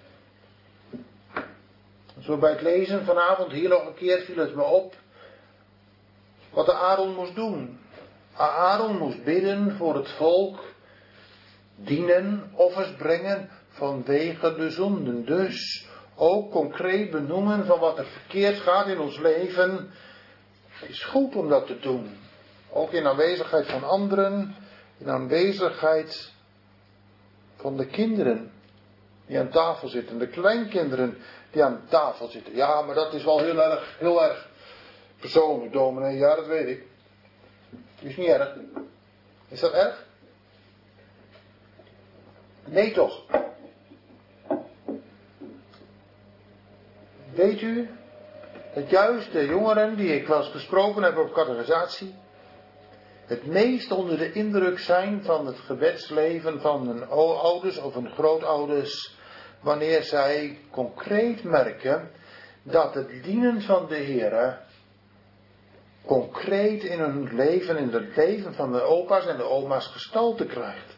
Zo bij het lezen vanavond hier nog een keer viel het me op. Wat de Aaron moest doen. Aaron moest bidden voor het volk. Dienen, offers brengen vanwege de zonden. Dus ook concreet benoemen van wat er verkeerd gaat in ons leven. Het is goed om dat te doen. Ook in aanwezigheid van anderen. In aanwezigheid van de kinderen die aan tafel zitten. De kleinkinderen die aan tafel zitten. Ja, maar dat is wel heel erg persoonlijk, dominee. Ja, dat weet ik. Is niet erg. Is dat erg? Nee toch? Weet u dat juist de jongeren die ik wel eens gesproken heb op catechisatie het meest onder de indruk zijn van het gebedsleven van hun ouders of hun grootouders, wanneer zij concreet merken dat het dienen van de Heere concreet in hun leven, in het leven van de opa's en de oma's gestalte krijgt.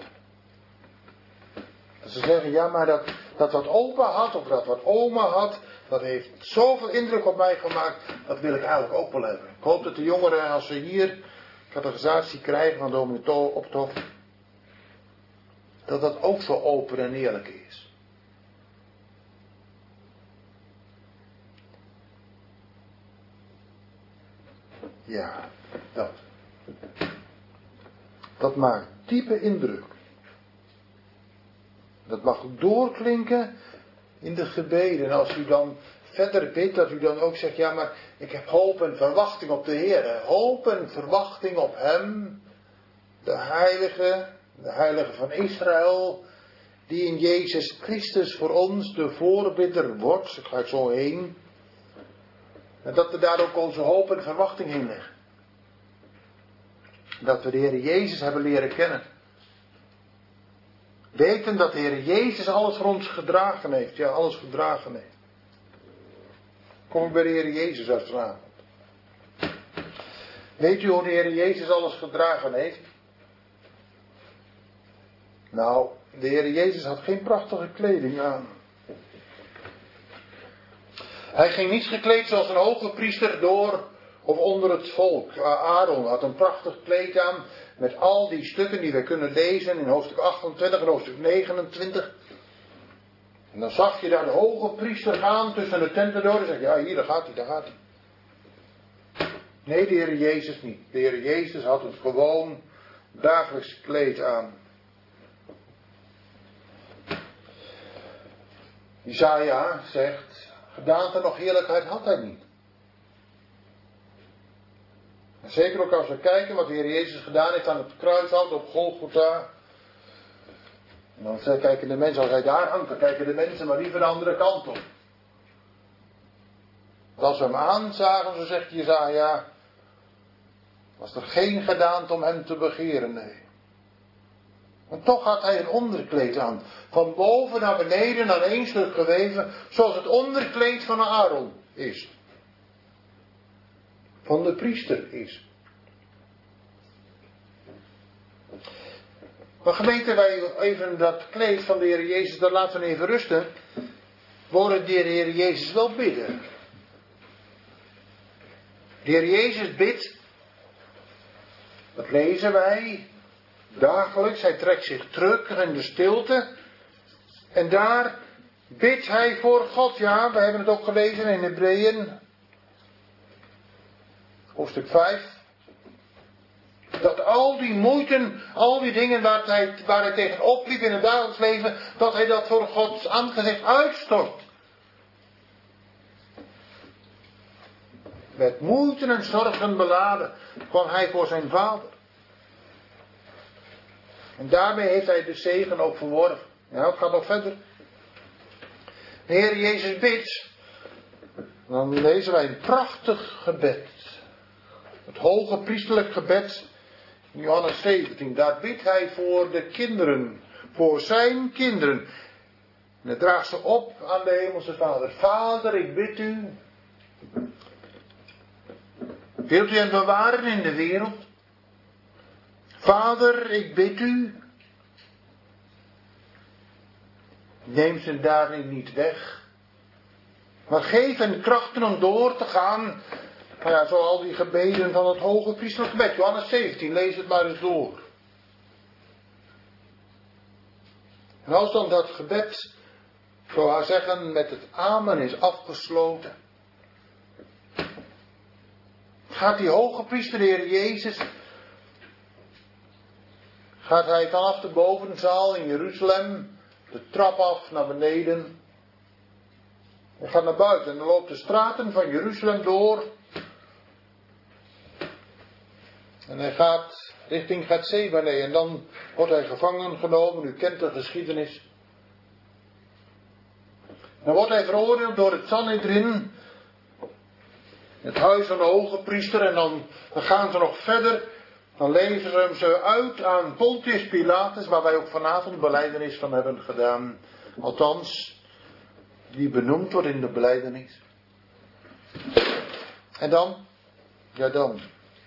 Dat ze zeggen, ja, maar dat wat opa had of dat wat oma had, dat heeft zoveel indruk op mij gemaakt, dat wil ik eigenlijk ook wel hebben. Ik hoop dat de jongeren, als ze hier catechisatie krijgen van dominee Optof, dat dat ook zo open en eerlijk is. Ja, dat maakt diepe indruk. Dat mag doorklinken in de gebeden. En als u dan verder bidt, dat u dan ook zegt, ja, maar ik heb hoop en verwachting op de Heer. Hoop en verwachting op Hem, de Heilige van Israël, die in Jezus Christus voor ons de voorbidder wordt. Ik ga ik zo heen. En dat we daar ook onze hoop en verwachting in leggen. Dat we de Heer Jezus hebben leren kennen. Weten dat de Heer Jezus alles voor ons gedragen heeft. Ja, alles gedragen heeft. Kom ik bij de Heer Jezus uit vanavond. Weet u hoe de Heer Jezus alles gedragen heeft? Nou, de Heer Jezus had geen prachtige kleding aan. Hij ging niet gekleed zoals een hoge priester door of onder het volk. Aaron had een prachtig kleed aan met al die stukken die we kunnen lezen in hoofdstuk 28 en hoofdstuk 29. En dan zag je daar de hoge priester gaan tussen de tenten door en zeg je, ja, hier, daar gaat hij. Nee, de Heer Jezus niet. De Heer Jezus had een gewoon dagelijks kleed aan. Jesaja zegt, gedaante nog heerlijkheid had hij niet. En zeker ook als we kijken wat de Heer Jezus gedaan heeft aan het kruishout op Golgotha. En dan kijken de mensen, als hij daar hangt, dan kijken de mensen maar liever de andere kant op. Want als we hem aanzagen, zo zegt Jesaja, was er geen gedaante om hem te begeren, nee. Want toch had hij een onderkleed aan. Van boven naar beneden aan één stuk geweven. Zoals het onderkleed van Aaron is. Van de priester is. Maar gemeente, wij even dat kleed van de Heer Jezus, dat laten we even rusten. We horen de Heer Jezus wel bidden. De Heer Jezus bidt Dat lezen wij dagelijks. Hij trekt zich terug in de stilte. En daar bidt hij voor God. Ja, we hebben het ook gelezen in Hebreeën. Hoofdstuk 5. Dat al die moeiten, al die dingen waar hij tegen opliep in het dagelijks leven, dat hij dat voor Gods aangezicht uitstort. Met moeite en zorgen beladen kwam hij voor zijn vader. En daarmee heeft hij de zegen ook verworven. Ja, het gaat nog verder. De Heer Jezus bidt. Dan lezen wij een prachtig gebed. Het hoge priesterlijk gebed in Johannes 17. Daar bidt hij voor de kinderen. Voor zijn kinderen. En hij draagt ze op aan de hemelse Vader. Vader, ik bid u. Wilt u hen bewaren in de wereld? Vader, ik bid u. Neem ze daarin niet weg. Maar geef hen krachten om door te gaan. Nou ja, zo al die gebeden van het hoge priesterlijk gebed. Johannes 17, lees het maar eens door. En als dan dat gebed, zo haar zeggen, met het amen is afgesloten. Gaat die hoge priester, de Heer Jezus, gaat hij vanaf de bovenzaal in Jeruzalem de trap af naar beneden. Hij gaat naar buiten en dan loopt de straten van Jeruzalem door. En hij gaat richting Getsemane en dan wordt hij gevangen genomen. U kent de geschiedenis. Dan wordt hij veroordeeld door het Sanhedrin. Het huis van de hoge priester. En dan gaan ze nog verder. Dan leveren ze uit aan Pontius Pilatus. Waar wij ook vanavond belijdenis van hebben gedaan. Althans, die benoemd wordt in de belijdenis. En dan? Ja dan.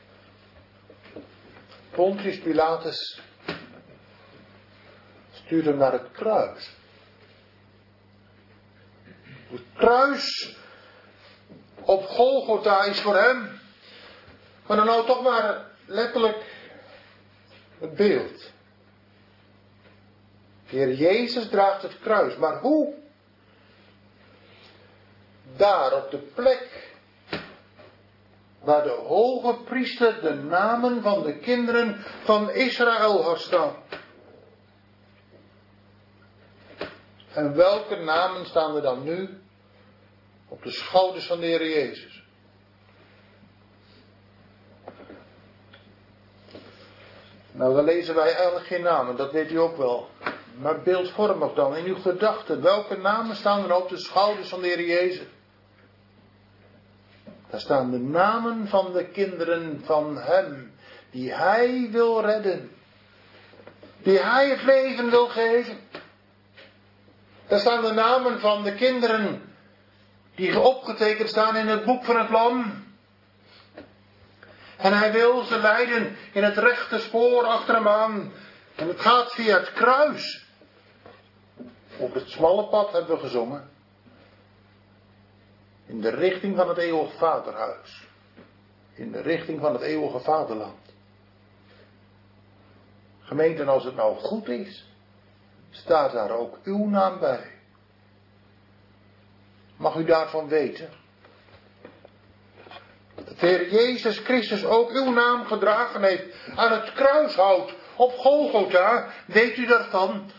Pontius Pilatus stuurt hem naar het kruis. Het kruis op Golgotha is voor hem. Maar dan nou toch maar letterlijk het beeld. De Heer Jezus draagt het kruis. Maar hoe? Daar op de plek waar de hoge priester de namen van de kinderen van Israël had staan. En welke namen staan er dan nu op de schouders van de Heer Jezus? Nou, dan lezen wij eigenlijk geen namen, dat weet u ook wel. Maar beeldvormig dan, in uw gedachten, welke namen staan er op de schouders van de Heer Jezus? Daar staan de namen van de kinderen van Hem, die Hij wil redden. Die Hij het leven wil geven. Daar staan de namen van de kinderen die opgetekend staan in het boek van het Lam. En Hij wil ze leiden in het rechte spoor achter Hem aan. En het gaat via het kruis. Op het smalle pad hebben we gezongen. In de richting van het eeuwige vaderhuis. In de richting van het eeuwige vaderland. Gemeente, als het nou goed is, staat daar ook uw naam bij. Mag u daarvan weten? Dat de Heer Jezus Christus ook uw naam gedragen heeft aan het kruishout op Golgotha. Weet u daarvan?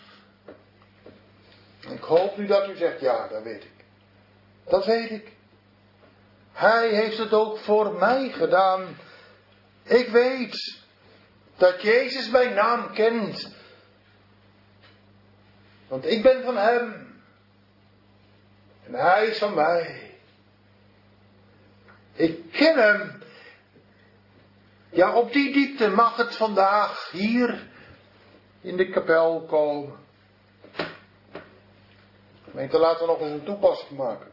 Ik hoop nu dat u zegt, ja, dat weet ik. Dat weet ik. Hij heeft het ook voor mij gedaan. Ik weet dat Jezus mijn naam kent. Want ik ben van Hem. En Hij is van mij. Ik ken Hem. Ja, op die diepte mag het vandaag hier in de kapel komen. Gemeente, laten we nog eens een toepassing maken.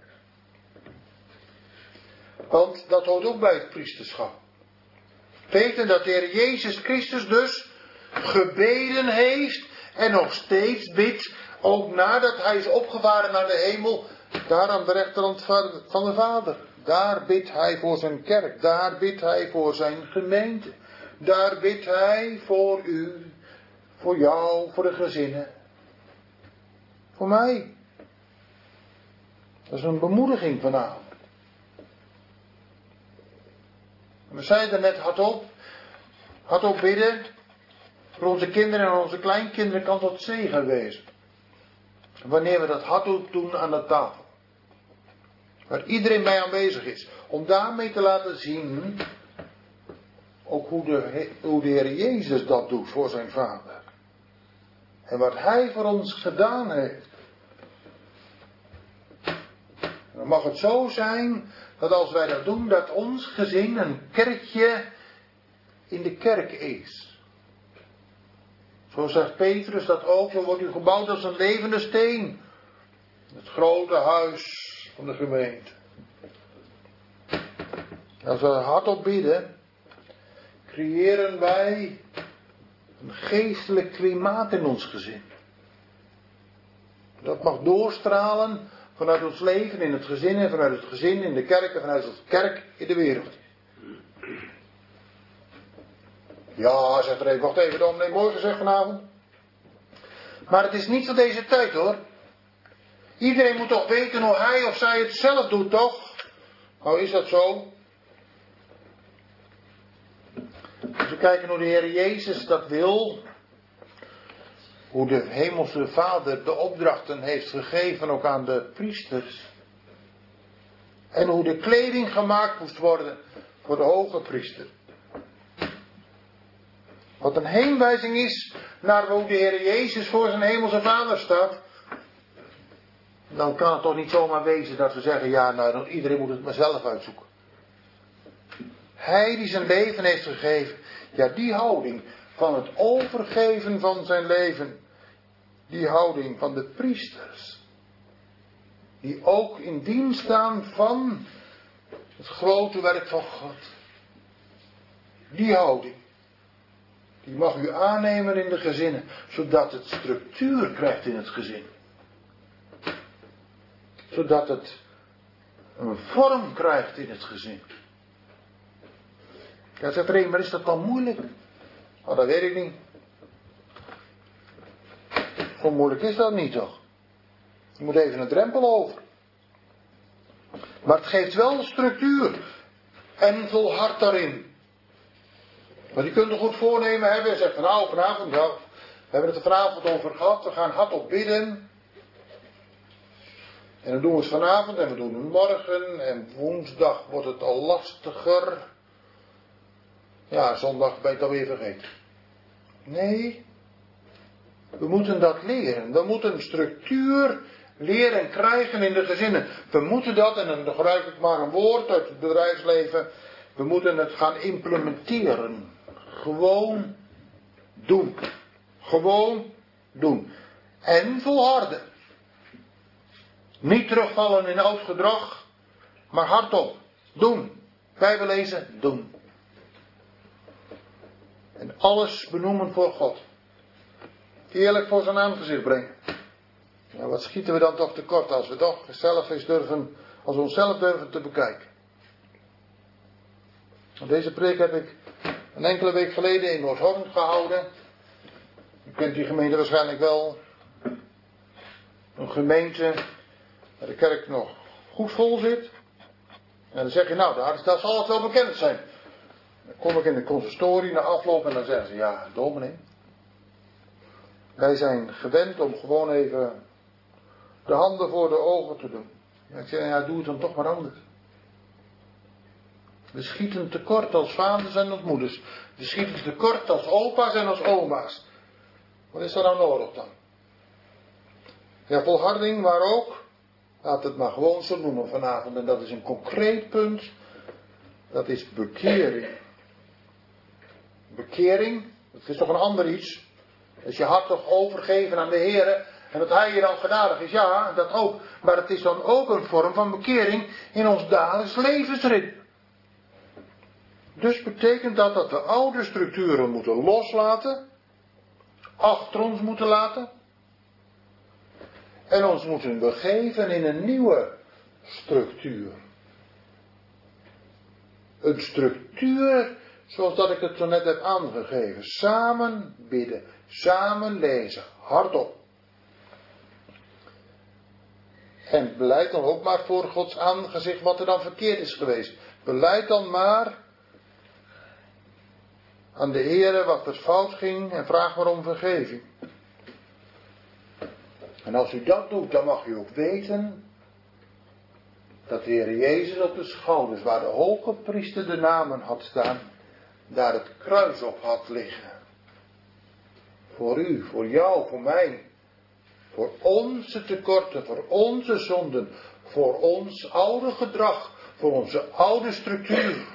Want dat hoort ook bij het priesterschap. Weten dat de Heer Jezus Christus dus gebeden heeft en nog steeds bidt, ook nadat Hij is opgevaren naar de hemel, daar aan de rechterhand van de Vader. Daar bidt Hij voor zijn kerk, daar bidt Hij voor zijn gemeente. daar bidt hij voor u, voor jou, voor de gezinnen. Voor mij. Dat is een bemoediging vanavond. We zeiden net hardop bidden. Voor onze kinderen en onze kleinkinderen kan tot zegen wezen. Wanneer we dat hardop doen aan de tafel. Waar iedereen bij aanwezig is. Om daarmee te laten zien. Ook hoe de Heer Jezus dat doet voor zijn Vader. En wat Hij voor ons gedaan heeft. En dan mag het zo zijn dat als wij dat doen, dat ons gezin een kerkje in de kerk is. Zo zegt Petrus dat ook, dan wordt u gebouwd als een levende steen. Het grote huis van de gemeente. Als we hardop bidden, creëren wij een geestelijk klimaat in ons gezin. Dat mag doorstralen vanuit ons leven in het gezin en vanuit het gezin in de kerk en vanuit de kerk in de wereld. Ja, zegt er even, wacht even, dominee, mooi gezegd vanavond. Maar het is niet van deze tijd hoor. Iedereen moet toch weten hoe hij of zij het zelf doet, toch? Nou, is dat zo? Als we kijken hoe de Heer Jezus dat wil, hoe de Hemelse Vader de opdrachten heeft gegeven ook aan de priesters. En hoe de kleding gemaakt moest worden voor de hoge priester. Wat een heenwijzing is naar hoe de Heer Jezus voor zijn Hemelse Vader staat. Dan kan het toch niet zomaar wezen dat we zeggen, ja, nou, iedereen moet het maar zelf uitzoeken. Hij die zijn leven heeft gegeven, ja, die houding van het overgeven van zijn leven, die houding van de priesters, die ook in dienst staan van het grote werk van God. Die houding, die mag u aannemen in de gezinnen, zodat het structuur krijgt in het gezin. Zodat het een vorm krijgt in het gezin. Ja, zegt er een, maar is dat dan moeilijk? Nou, dat weet ik niet. Zo moeilijk is dat niet toch? Je moet even een drempel over. Maar het geeft wel structuur. En volhard daarin. Maar je kunt er goed voornemen hebben. En zegt van nou, vanavond, ja, we hebben het er vanavond over gehad. We gaan hardop bidden. En dan doen we het vanavond en we doen het morgen. En woensdag wordt het al lastiger. Ja, zondag ben je het alweer vergeten. Nee. We moeten dat leren. We moeten een structuur leren krijgen in de gezinnen. We moeten dat, en dan gebruik ik maar een woord uit het bedrijfsleven. We moeten het gaan implementeren. Gewoon doen. Gewoon doen. En volharden. Niet terugvallen in oud gedrag, maar hardop. Doen. Bijbel lezen, doen. En alles benoemen voor God. Eerlijk voor zijn aangezicht brengen. Ja, wat schieten we dan toch tekort als we toch zelf eens durven, als we onszelf durven te bekijken. Deze preek heb ik een enkele week geleden in Noordhorn gehouden. U kent die gemeente waarschijnlijk wel. Een gemeente waar de kerk nog goed vol zit. En dan zeg je, nou, daar zal het wel bekend zijn. Dan kom ik in de consistorie na afloop en dan zeggen ze, ja, dominee. Wij zijn gewend om gewoon even de handen voor de ogen te doen. Ja, ik zeg, ja, doe het dan toch maar anders. We schieten tekort als vaders en als moeders. We schieten tekort als opa's en als oma's. Wat is er nou nodig dan? Ja, volharding, maar ook, laat het maar gewoon zo noemen vanavond. En dat is een concreet punt. Dat is bekering. Bekering, dat is toch een ander iets. Dus je hart toch overgeven aan de Heer. En dat Hij je dan genadig is, ja, dat ook. Maar het is dan ook een vorm van bekering in ons dagelijks levensritme. Dus betekent dat we oude structuren moeten loslaten. Achter ons moeten laten. En ons moeten begeven in een nieuwe structuur. Een structuur zoals dat ik het zo net heb aangegeven. Samen bidden, samen lezen, hardop. En beleid dan ook maar voor Gods aangezicht wat er dan verkeerd is geweest. Beleid dan maar aan de Heere wat er fout ging en vraag maar om vergeving. En als u dat doet, dan mag u ook weten dat de Heer Jezus op de schouders, waar de hoge priester de namen had staan, daar het kruis op had liggen. Voor u, voor jou, voor mij. Voor onze tekorten, voor onze zonden, voor ons oude gedrag, voor onze oude structuur.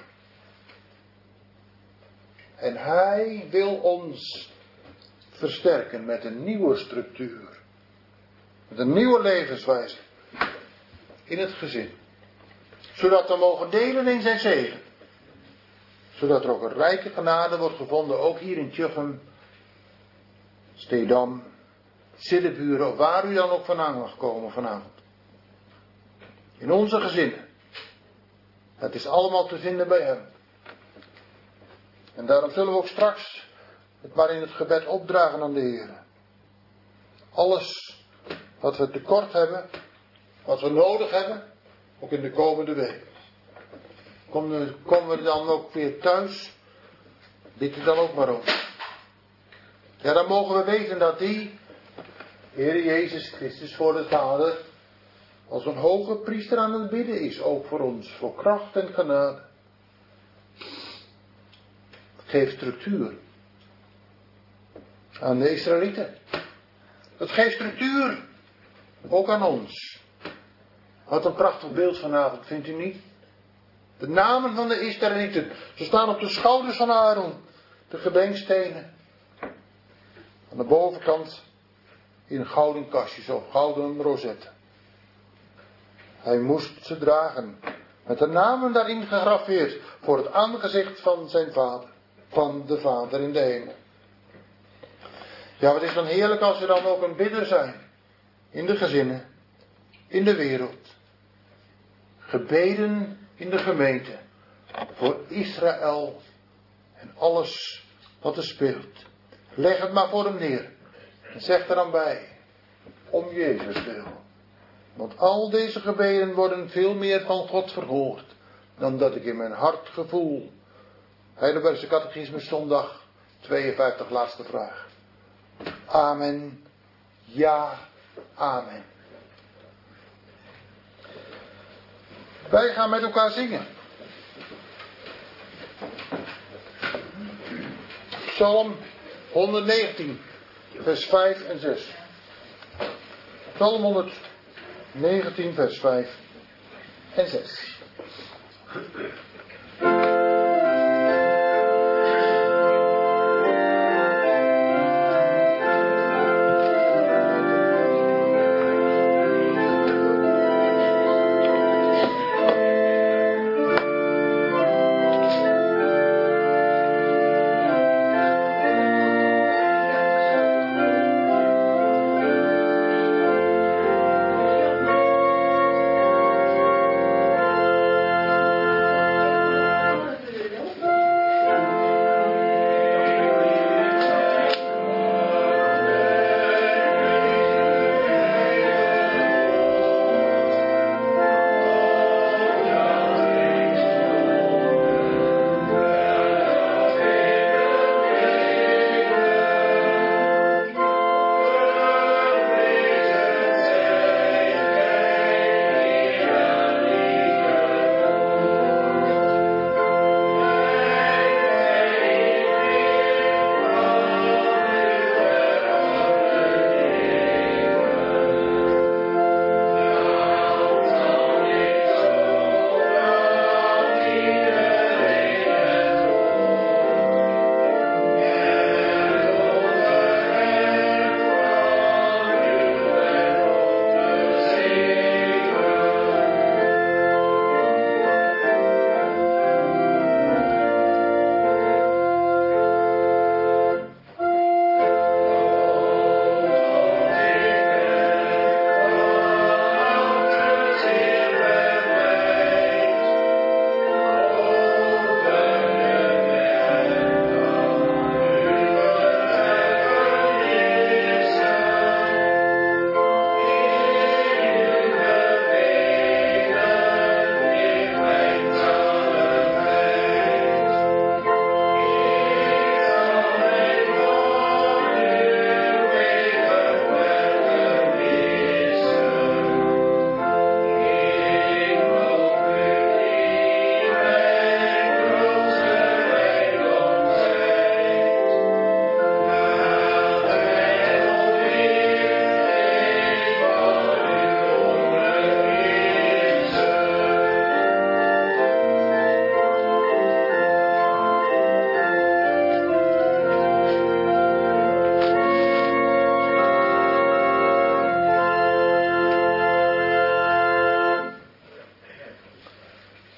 En Hij wil ons versterken met een nieuwe structuur. Met een nieuwe levenswijze. In het gezin. Zodat we mogen delen in zijn zegen. Zodat er ook een rijke genade wordt gevonden, ook hier in Tjuchem, Stedam, Siddeburen, of waar u dan ook vandaan mag komen vanavond. In onze gezinnen. Het is allemaal te vinden bij hem. En daarom zullen we ook straks het maar in het gebed opdragen aan de Heer. Alles wat we tekort hebben, wat we nodig hebben, ook in de komende week. Komen we dan ook weer thuis, bid er dan ook maar op. Ja, dan mogen we weten dat die Heer Jezus Christus voor de Vader als een hoge priester aan het bidden is, ook voor ons, voor kracht en genade. Het geeft structuur aan de Israëlieten. Het geeft structuur ook aan ons. Wat een prachtig beeld vanavond, vindt u niet? De namen van de Israëlieten, ze staan op de schouders van Aaron, de gedenkstenen. Aan de bovenkant in gouden kastjes of gouden rozetten. Hij moest ze dragen, met de namen daarin gegraveerd, voor het aangezicht van zijn vader, van de Vader in de hemel. Ja, wat is dan heerlijk als we dan ook een bidder zijn, in de gezinnen, in de wereld. Gebeden in de gemeente, voor Israël en alles wat er speelt. Leg het maar voor hem neer. En zeg er dan bij, om Jezus wil. Want al deze gebeden worden veel meer van God verhoord, dan dat ik in mijn hart gevoel. Heidelbergse Catechismus zondag 52, laatste vraag. Amen. Ja, amen. Wij gaan met elkaar zingen. Psalm 119, vers 5 en 6. Psalm 119, vers 5 en 6.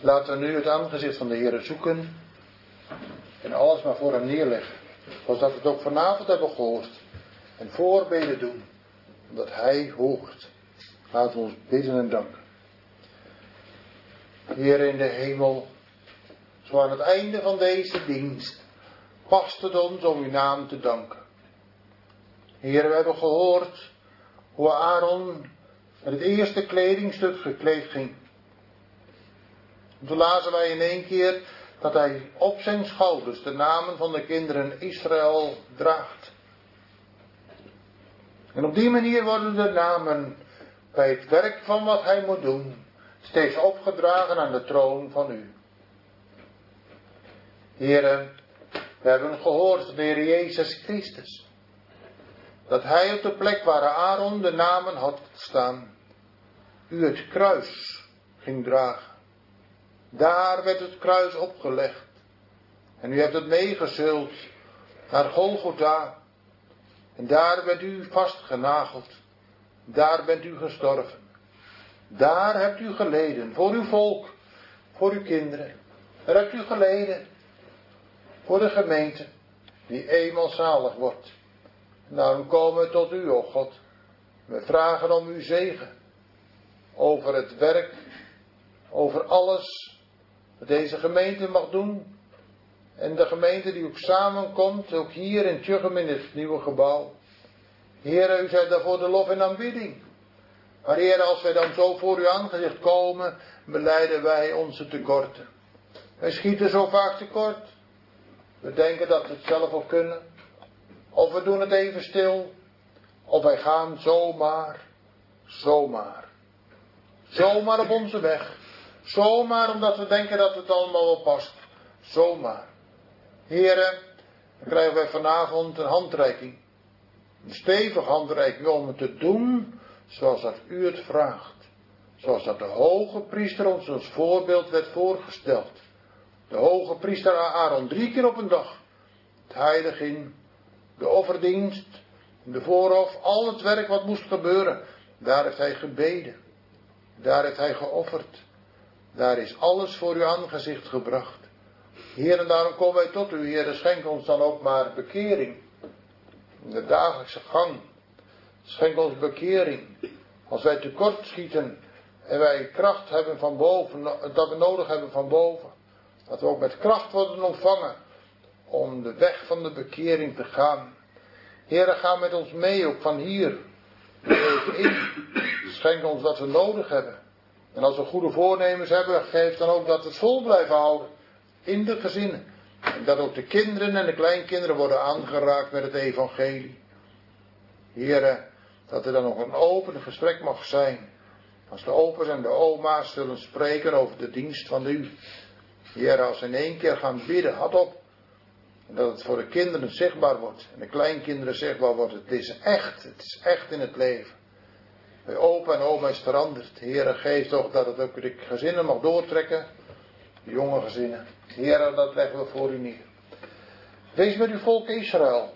Laten we nu het aangezicht van de Heer zoeken en alles maar voor hem neerleggen. Zoals dat we het ook vanavond hebben gehoord. En voorbeden doen, omdat hij hoort. Laten we ons bidden en danken. Heer in de hemel, zo aan het einde van deze dienst past het ons om uw naam te danken. Heer, we hebben gehoord hoe Aaron met het eerste kledingstuk gekleed ging. En toen lazen wij in één keer dat hij op zijn schouders de namen van de kinderen Israël draagt. En op die manier worden de namen bij het werk van wat hij moet doen steeds opgedragen aan de troon van u. Heren, we hebben gehoord van de Heer Jezus Christus, dat hij op de plek waar Aaron de namen had staan, u het kruis ging dragen. Daar werd het kruis opgelegd. En u hebt het meegezult naar Golgotha. En daar bent u vastgenageld. Daar bent u gestorven. Daar hebt u geleden voor uw volk, voor uw kinderen. Daar hebt u geleden voor de gemeente die eenmaal zalig wordt. En daarom komen we tot u, o God. We vragen om uw zegen over het werk, over alles wat deze gemeente mag doen. En de gemeente die ook samenkomt, ook hier in Tjuchem in het nieuwe gebouw. Heer, u zijt daarvoor de lof en aanbidding. Maar Heer, als wij dan zo voor uw aangezicht komen, belijden wij onze tekorten. Wij schieten zo vaak tekort. We denken dat we het zelf ook kunnen. Of we doen het even stil. Of wij gaan zomaar op onze weg. Zomaar omdat we denken dat het allemaal wel past. Zomaar. Heren, dan krijgen wij vanavond een handreiking. Een stevige handreiking om het te doen zoals dat u het vraagt. Zoals dat de hoge priester ons als voorbeeld werd voorgesteld. De hoge priester Aaron 3 keer op een dag. Het heiliging, de offerdienst, de voorhof, al het werk wat moest gebeuren. Daar heeft hij gebeden. Daar heeft hij geofferd. Daar is alles voor uw aangezicht gebracht. Heer, en daarom komen wij tot u, Heer, schenk ons dan ook maar bekering. In de dagelijkse gang. Schenk ons bekering. Als wij tekort schieten en wij kracht hebben van boven, dat we nodig hebben van boven. Dat we ook met kracht worden ontvangen om de weg van de bekering te gaan. Heer, ga met ons mee, ook van hier. Even in. Schenk ons wat we nodig hebben. En als we goede voornemens hebben, geef dan ook dat we het vol blijven houden. In de gezinnen. En dat ook de kinderen en de kleinkinderen worden aangeraakt met het evangelie. Heer, dat er dan nog een open gesprek mag zijn. Als de opa's en de oma's zullen spreken over de dienst van u. Heer, als we in één keer gaan bidden, had op. En dat het voor de kinderen zichtbaar wordt. En de kleinkinderen zichtbaar wordt. Het is echt in het leven. Bij opa en oma is het veranderd. Heer, geef toch dat het ook de gezinnen mag doortrekken. De jonge gezinnen. Heer, dat leggen we voor u neer. Wees met uw volk Israël.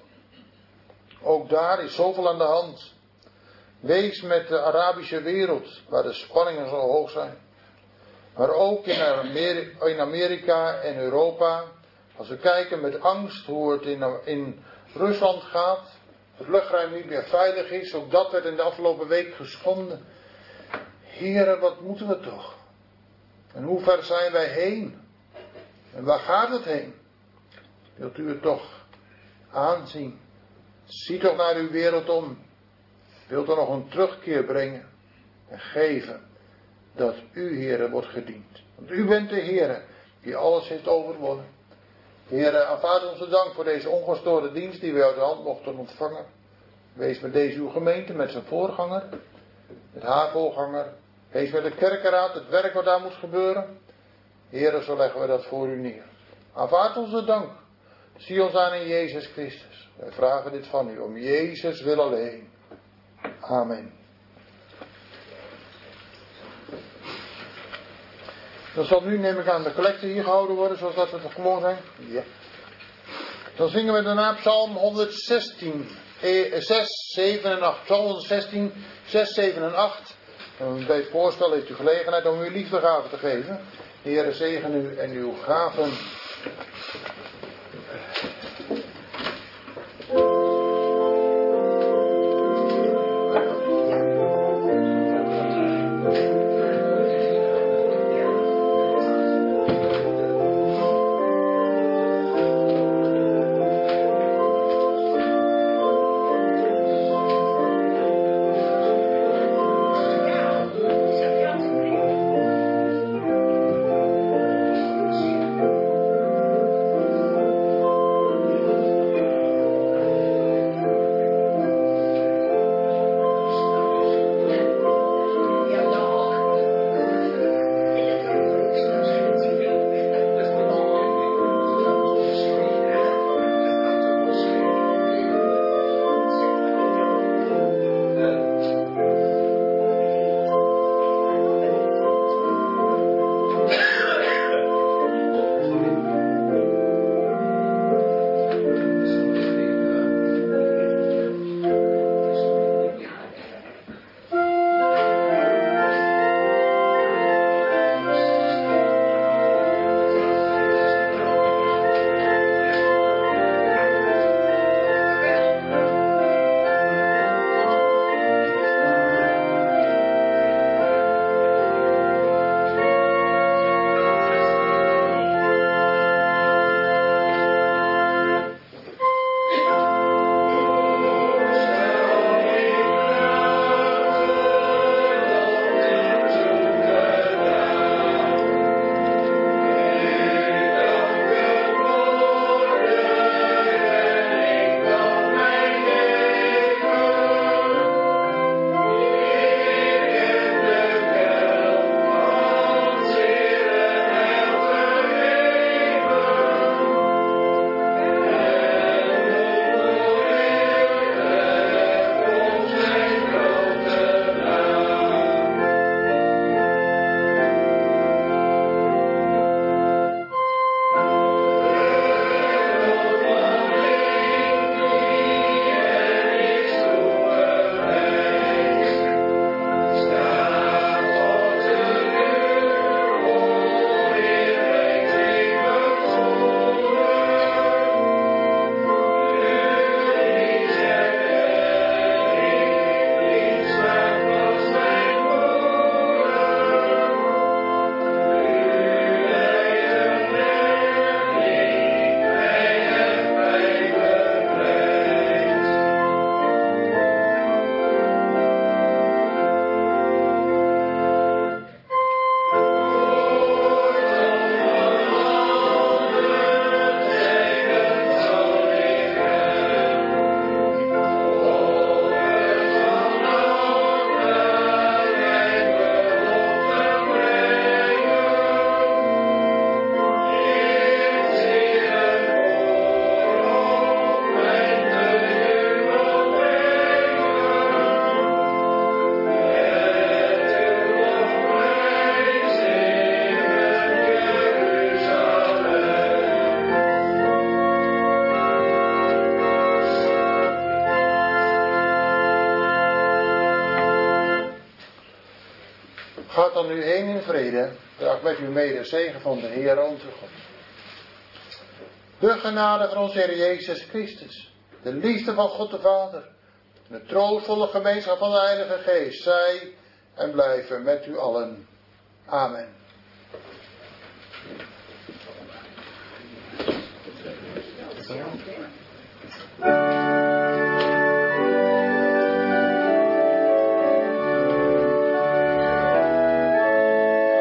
Ook daar is zoveel aan de hand. Wees met de Arabische wereld, waar de spanningen zo hoog zijn. Maar ook in Amerika en Europa. Als we kijken met angst hoe het in Rusland gaat. Het luchtruim niet meer veilig is. Ook dat werd in de afgelopen week geschonden. Heren, wat moeten we toch? En hoe ver zijn wij heen? En waar gaat het heen? Wilt u het toch aanzien? Zie toch naar uw wereld om. Wilt er nog een terugkeer brengen. En geven dat u, Heere, wordt gediend. Want u bent de Heere die alles heeft overwonnen. Heere, aanvaard onze dank voor deze ongestoorde dienst die we uit de hand mochten ontvangen. Wees met deze uw gemeente, met zijn voorganger, met haar voorganger. Wees met de kerkenraad, het werk wat daar moet gebeuren. Heere, zo leggen we dat voor u neer. Aanvaard onze dank. Zie ons aan in Jezus Christus. Wij vragen dit van u, om Jezus wil alleen. Amen. Dan zal nu, neem ik aan, de collecte hier gehouden worden, zoals dat we het gewoon zijn. Ja. Dan zingen we daarna Psalm 116, 6, 7 en 8. Psalm 116, 6, 7 en 8. En bij het voorstel heeft u gelegenheid om uw liefdegave te geven. Heere, zegen u en uw gaven. Gaat dan nu heen in vrede. Draag met u mee de zegen van de Heer onze God. De genade van onze Heer Jezus Christus. De liefde van God de Vader. En de troostvolle gemeenschap van de Heilige Geest. Zij en blijven met u allen. Amen. Ja.